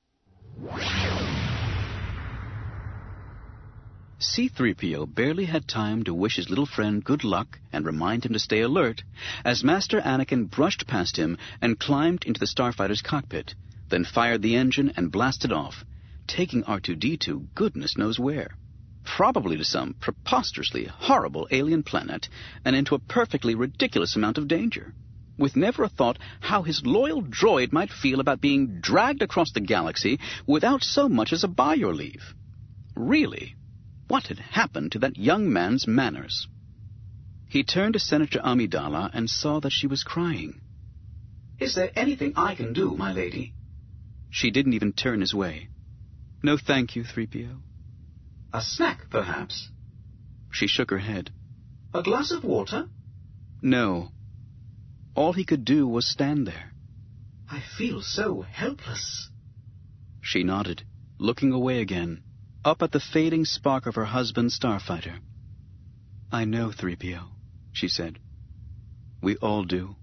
C-3PO barely had time to wish his little friend good luck and remind him to stay alert as Master Anakin brushed past him and climbed into the starfighter's cockpit, then fired the engine and blasted off, taking R2-D2 goodness knows where. Probably to some preposterously horrible alien planet and into a perfectly ridiculous amount of danger, with never a thought how his loyal droid might feel about being dragged across the galaxy without so much as a by your leave. Really, what had happened to that young man's manners? He turned to Senator Amidala and saw that she was crying. Is there anything I can do, my lady? She didn't even turn his way. No, thank you, 3PO. A snack, perhaps? She shook her head. A glass of water? No. All he could do was stand there. I feel so helpless. She nodded, looking away again, up at the fading spark of her husband's starfighter. I know, 3PO, she said. We all do.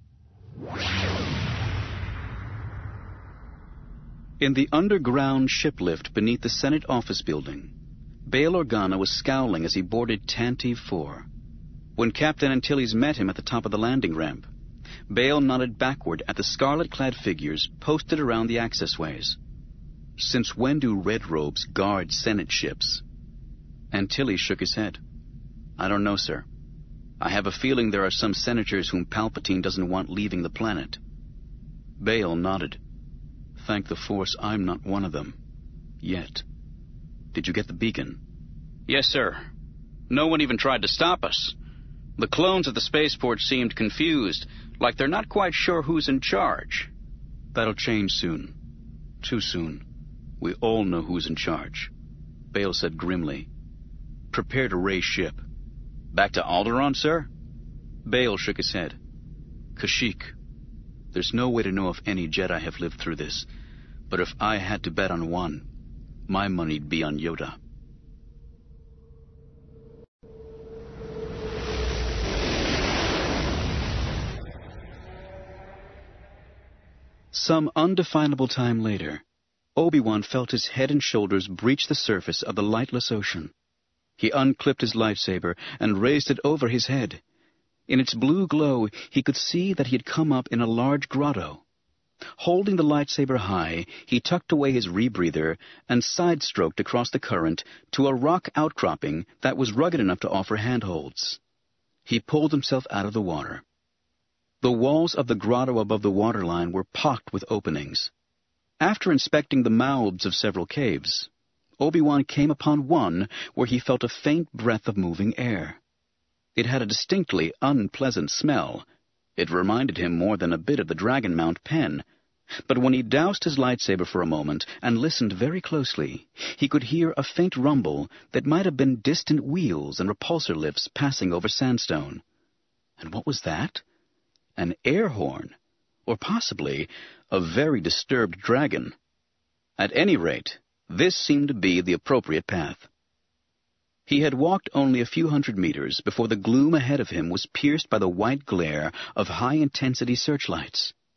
In the underground ship lift beneath the Senate office building, Bail Organa was scowling as he boarded Tantive 4. When Captain Antilles met him at the top of the landing ramp, Bail nodded backward at the scarlet-clad figures posted around the accessways. Since when do red robes guard Senate ships? Antilles shook his head. I don't know, sir. I have a feeling there are some senators whom Palpatine doesn't want leaving the planet. Bail nodded. Thank the Force I'm not one of them. Yet. Did you get the beacon? Yes, sir. No one even tried to stop us. The clones at the spaceport seemed confused, like they're not quite sure who's in charge. That'll change soon. Too soon. We all know who's in charge. Bail said grimly. Prepare to raise ship. Back to Alderaan, sir? Bail shook his head. Kashyyyk. There's no way to know if any Jedi have lived through this, but if I had to bet on one, my money'd be on Yoda. Some undefinable time later, Obi-Wan felt his head and shoulders breach the surface of the lightless ocean. He unclipped his lightsaber and raised it over his head. In its blue glow, he could see that he had come up in a large grotto. Holding the lightsaber high, he tucked away his rebreather and side-stroked across the current to a rock outcropping that was rugged enough to offer handholds. He pulled himself out of the water. The walls of the grotto above the waterline were pocked with openings. After inspecting the mouths of several caves, Obi-Wan came upon one where he felt a faint breath of moving air. It had a distinctly unpleasant smell. It reminded him more than a bit of the Dragon Mount pen. But when he doused his lightsaber for a moment and listened very closely, he could hear a faint rumble that might have been distant wheels and repulsor lifts passing over sandstone. And what was that? An air horn, or possibly a very disturbed dragon. At any rate, this seemed to be the appropriate path. He had walked only a few hundred meters before the gloom ahead of him was pierced by the white glare of high-intensity searchlights.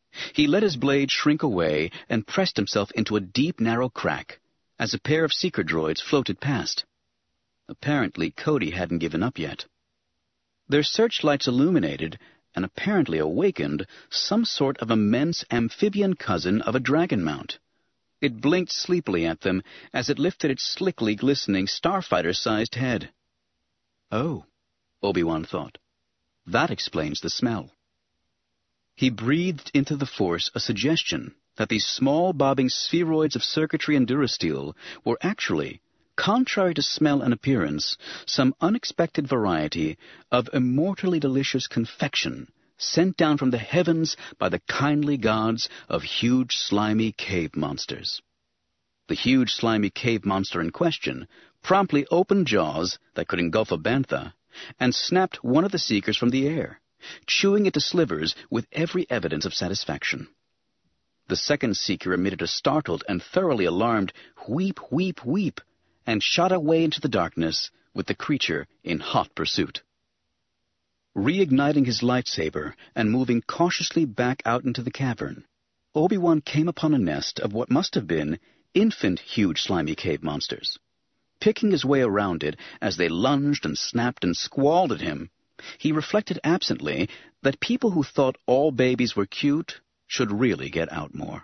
He let his blade shrink away and pressed himself into a deep, narrow crack as a pair of seeker droids floated past. Apparently, Cody hadn't given up yet. Their searchlights illuminated and apparently awakened some sort of immense amphibian cousin of a dragon mount. It blinked sleepily at them as it lifted its slickly glistening starfighter-sized head. Oh, Obi-Wan thought. That explains the smell. He breathed into the Force a suggestion that these small bobbing spheroids of circuitry and durasteel were actually, contrary to smell and appearance, some unexpected variety of immortally delicious confection sent down from the heavens by the kindly gods of huge slimy cave monsters. The huge slimy cave monster in question promptly opened jaws that could engulf a bantha and snapped one of the seekers from the air, chewing it to slivers with every evidence of satisfaction. The second seeker emitted a startled and thoroughly alarmed wheep, wheep, wheep, and shot away into the darkness with the creature in hot pursuit. Reigniting his lightsaber and moving cautiously back out into the cavern, Obi-Wan came upon a nest of what must have been infant huge slimy cave monsters. Picking his way around it as they lunged and snapped and squalled at him, he reflected absently that people who thought all babies were cute should really get out more.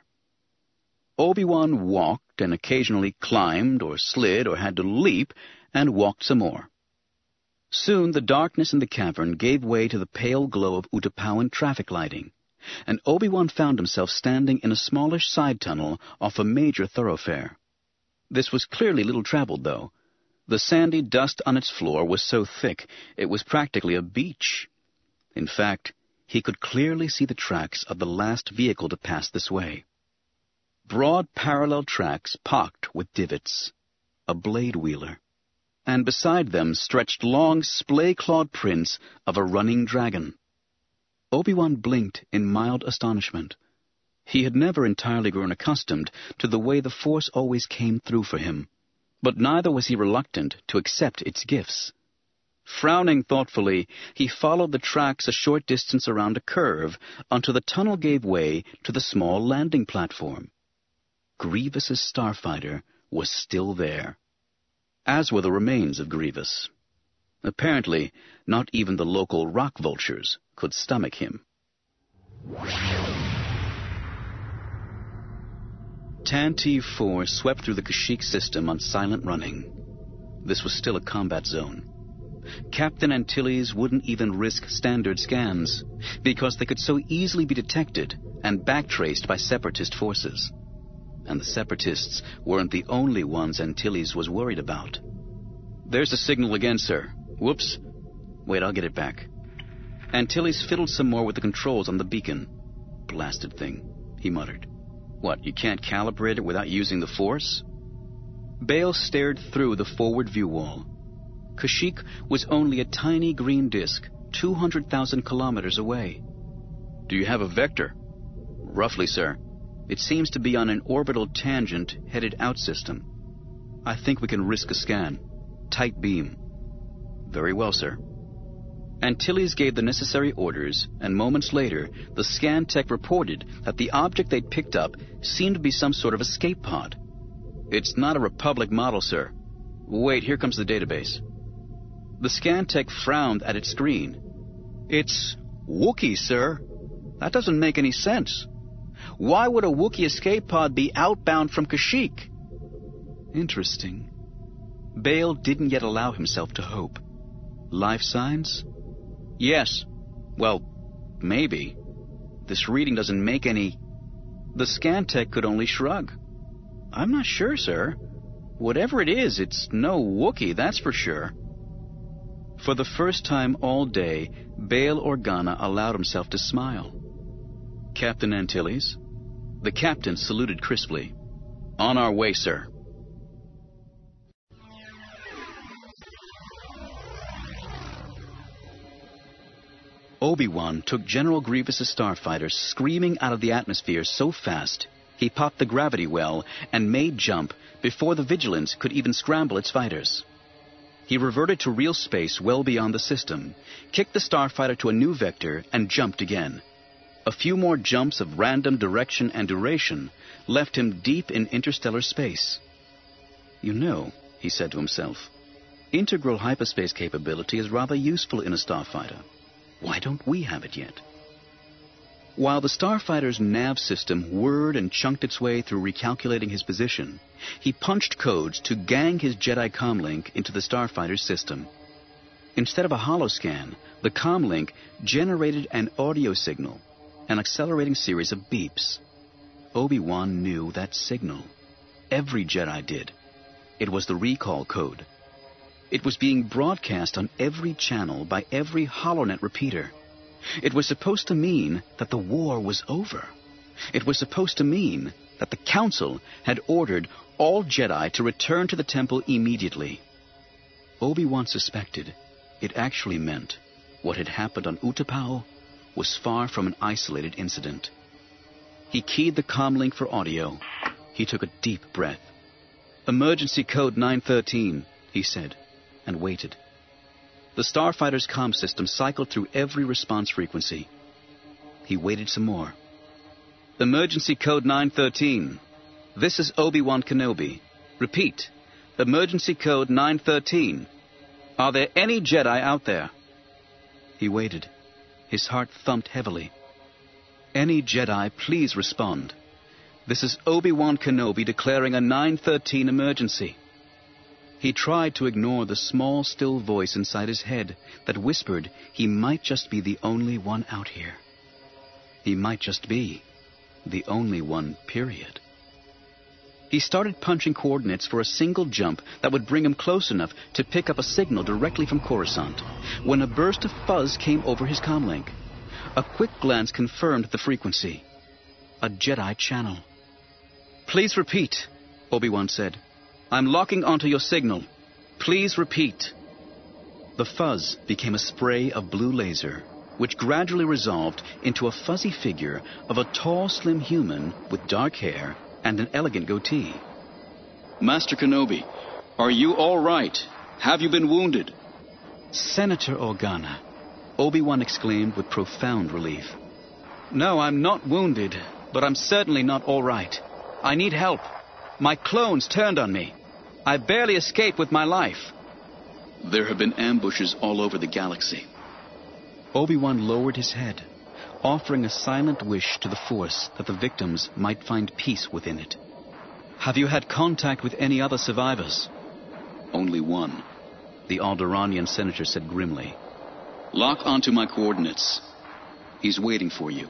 Obi-Wan walked and occasionally climbed or slid or had to leap and walked some more. Soon the darkness in the cavern gave way to the pale glow of Utapowan traffic lighting, and Obi-Wan found himself standing in a smallish side tunnel off a major thoroughfare. This was clearly little traveled, though. The sandy dust on its floor was so thick it was practically a beach. In fact, he could clearly see the tracks of the last vehicle to pass this way. Broad parallel tracks pocked with divots, a blade wheeler, and beside them stretched long splay-clawed prints of a running dragon. Obi-Wan blinked in mild astonishment. He had never entirely grown accustomed to the way the Force always came through for him, but neither was he reluctant to accept its gifts. Frowning thoughtfully, he followed the tracks a short distance around a curve until the tunnel gave way to the small landing platform. Grievous's starfighter was still there, as were the remains of Grievous. Apparently, not even the local rock vultures could stomach him. Tantive-4 swept through the Kashyyyk system on silent running. This was still a combat zone. Captain Antilles wouldn't even risk standard scans, because they could so easily be detected and backtraced by Separatist forces. And the Separatists weren't the only ones Antilles was worried about. "There's the signal again, sir. Whoops. Wait, I'll get it back." Antilles fiddled some more with the controls on the beacon. "Blasted thing," he muttered. "What, you can't calibrate it without using the Force?" Bail stared through the forward view wall. Kashyyyk was only a tiny green disk, 200,000 kilometers away. "Do you have a vector?" "Roughly, sir. It seems to be on an orbital tangent headed out system. I think we can risk a scan. Tight beam." "Very well, sir." Antilles gave the necessary orders, and moments later, the scan tech reported that the object they'd picked up seemed to be some sort of escape pod. "It's not a Republic model, sir." "Wait, here comes the database." The scan tech frowned at its screen. "It's Wookiee, sir. That doesn't make any sense. Why would a Wookiee escape pod be outbound from Kashyyyk?" Interesting. Bail didn't yet allow himself to hope. "Life signs?" "Yes. Well, maybe. This reading doesn't make any..." The scan tech could only shrug. "I'm not sure, sir. Whatever it is, it's no Wookiee, that's for sure." For the first time all day, Bail Organa allowed himself to smile. "Captain Antilles?" The captain saluted crisply. "On our way, sir." Obi-Wan took General Grievous' starfighter screaming out of the atmosphere so fast, he popped the gravity well and made jump before the Vigilance could even scramble its fighters. He reverted to real space well beyond the system, kicked the starfighter to a new vector, and jumped again. A few more jumps of random direction and duration left him deep in interstellar space. You know, he said to himself, integral hyperspace capability is rather useful in a starfighter. Why don't we have it yet? While the starfighter's nav system whirred and chunked its way through recalculating his position, he punched codes to gang his Jedi comlink into the starfighter's system. Instead of a holoscan, the comlink generated an audio signal, an accelerating series of beeps. Obi-Wan knew that signal. Every Jedi did. It was the recall code. It was being broadcast on every channel by every HoloNet repeater. It was supposed to mean that the war was over. It was supposed to mean that the Council had ordered all Jedi to return to the temple immediately. Obi-Wan suspected it actually meant what had happened on Utapau was far from an isolated incident. He keyed the comlink for audio. He took a deep breath. "Emergency code 913, he said, and waited. The starfighter's comm system cycled through every response frequency. He waited some more. "Emergency code 913. This is Obi-Wan Kenobi. Repeat, emergency code 913. Are there any Jedi out there?" He waited. His heart thumped heavily. "Any Jedi, please respond. This is Obi-Wan Kenobi declaring a 913 emergency." He tried to ignore the small, still voice inside his head that whispered he might just be the only one out here. He might just be the only one, period. He started punching coordinates for a single jump that would bring him close enough to pick up a signal directly from Coruscant, when a burst of fuzz came over his comlink. A quick glance confirmed the frequency. A Jedi channel. "Please repeat," Obi-Wan said. "I'm locking onto your signal. Please repeat." The fuzz became a spray of blue laser, which gradually resolved into a fuzzy figure of a tall, slim human with dark hair and an elegant goatee. "Master Kenobi, are you all right? Have you been wounded?" "Senator Organa," Obi-Wan exclaimed with profound relief. "No, I'm not wounded, but I'm certainly not all right. I need help. My clones turned on me. I barely escaped with my life." "There have been ambushes all over the galaxy." Obi-Wan lowered his head, offering a silent wish to the Force that the victims might find peace within it. "Have you had contact with any other survivors?" "Only one," the Alderaanian senator said grimly. "Lock onto my coordinates. He's waiting for you."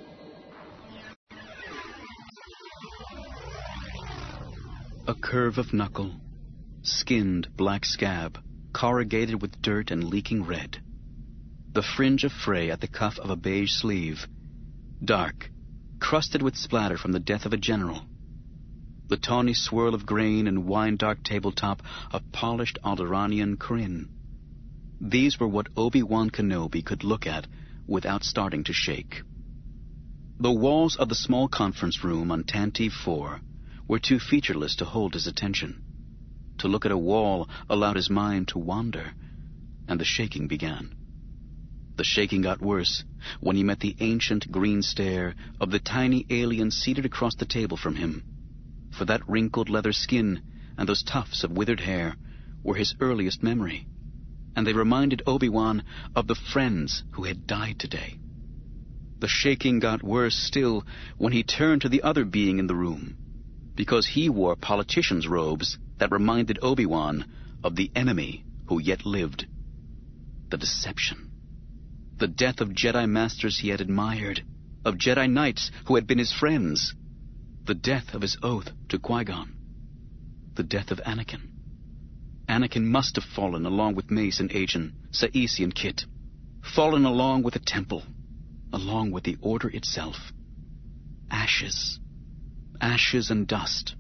A curve of knuckle, skinned black scab, corrugated with dirt and leaking red. The fringe of fray at the cuff of a beige sleeve, dark, crusted with splatter from the death of a general. The tawny swirl of grain and wine-dark tabletop a polished Alderaanian Kryn. These were what Obi-Wan Kenobi could look at without starting to shake. The walls of the small conference room on Tantive 4 were too featureless to hold his attention. To look at a wall allowed his mind to wander, and the shaking began. The shaking got worse when he met the ancient green stare of the tiny alien seated across the table from him. For that wrinkled leather skin and those tufts of withered hair were his earliest memory, and they reminded Obi-Wan of the friends who had died today. The shaking got worse still when he turned to the other being in the room, because he wore politician's robes that reminded Obi-Wan of the enemy who yet lived. The deception. The death of Jedi Masters he had admired, of Jedi Knights who had been his friends. The death of his oath to Qui-Gon. The death of Anakin. Anakin must have fallen along with Mace and Agen, Saisi and Kit. Fallen along with the Temple, along with the Order itself. Ashes. Ashes and dust.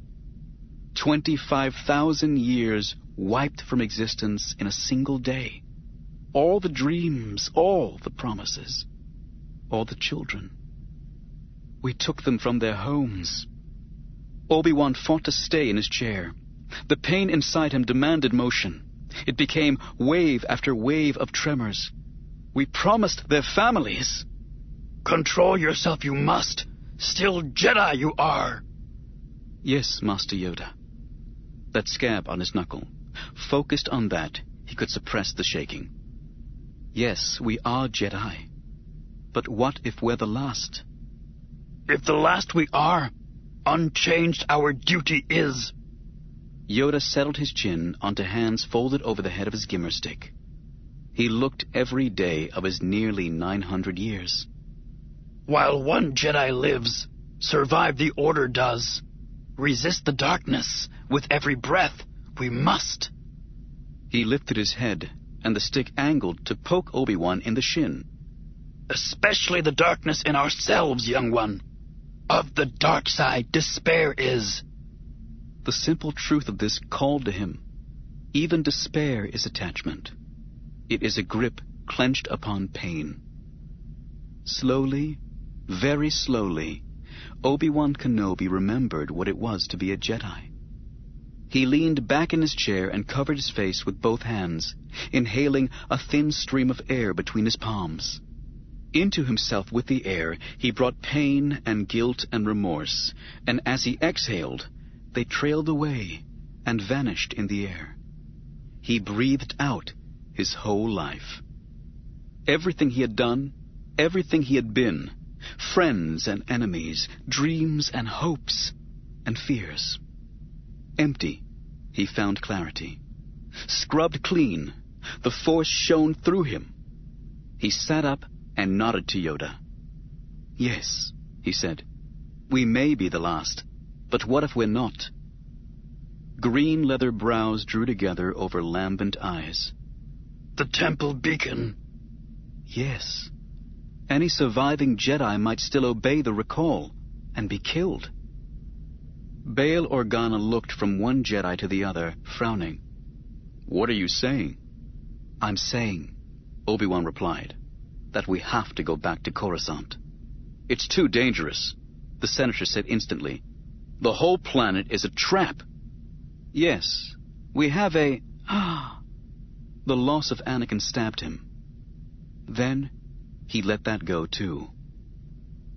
25,000 years wiped from existence in a single day. All the dreams, all the promises, all the children. We took them from their homes. Obi-Wan fought to stay in his chair. The pain inside him demanded motion. It became wave after wave of tremors. We promised their families. Control yourself you must. Still Jedi you are. Yes, Master Yoda. That scab on his knuckle. Focused on that, he could suppress the shaking. Yes, we are Jedi. But what if we're the last? If the last we are, unchanged our duty is. Yoda settled his chin onto hands folded over the head of his gimmer stick. He looked every day of his nearly 900 years. While one Jedi lives, survive the Order does. Resist the darkness, with every breath, we must. He lifted his head, and the stick angled to poke Obi-Wan in the shin. Especially the darkness in ourselves, young one. Of the dark side, despair is. The simple truth of this called to him. Even despair is attachment. It is a grip clenched upon pain. Slowly, very slowly, Obi-Wan Kenobi remembered what it was to be a Jedi. He leaned back in his chair and covered his face with both hands, inhaling a thin stream of air between his palms. Into himself with the air, he brought pain and guilt and remorse, and as he exhaled, they trailed away and vanished in the air. He breathed out his whole life. Everything he had done, everything he had been, friends and enemies, dreams and hopes and fears. Empty, he found clarity. Scrubbed clean, the Force shone through him. He sat up and nodded to Yoda. Yes, he said, we may be the last, but what if we're not? Green leather brows drew together over lambent eyes. The temple beacon. Yes. Any surviving Jedi might still obey the recall and be killed. Bail Organa looked from one Jedi to the other, frowning. What are you saying? I'm saying, Obi-Wan replied, that we have to go back to Coruscant. It's too dangerous, the senator said instantly. The whole planet is a trap. Yes, we have a... The loss of Anakin stabbed him. Then he let that go too.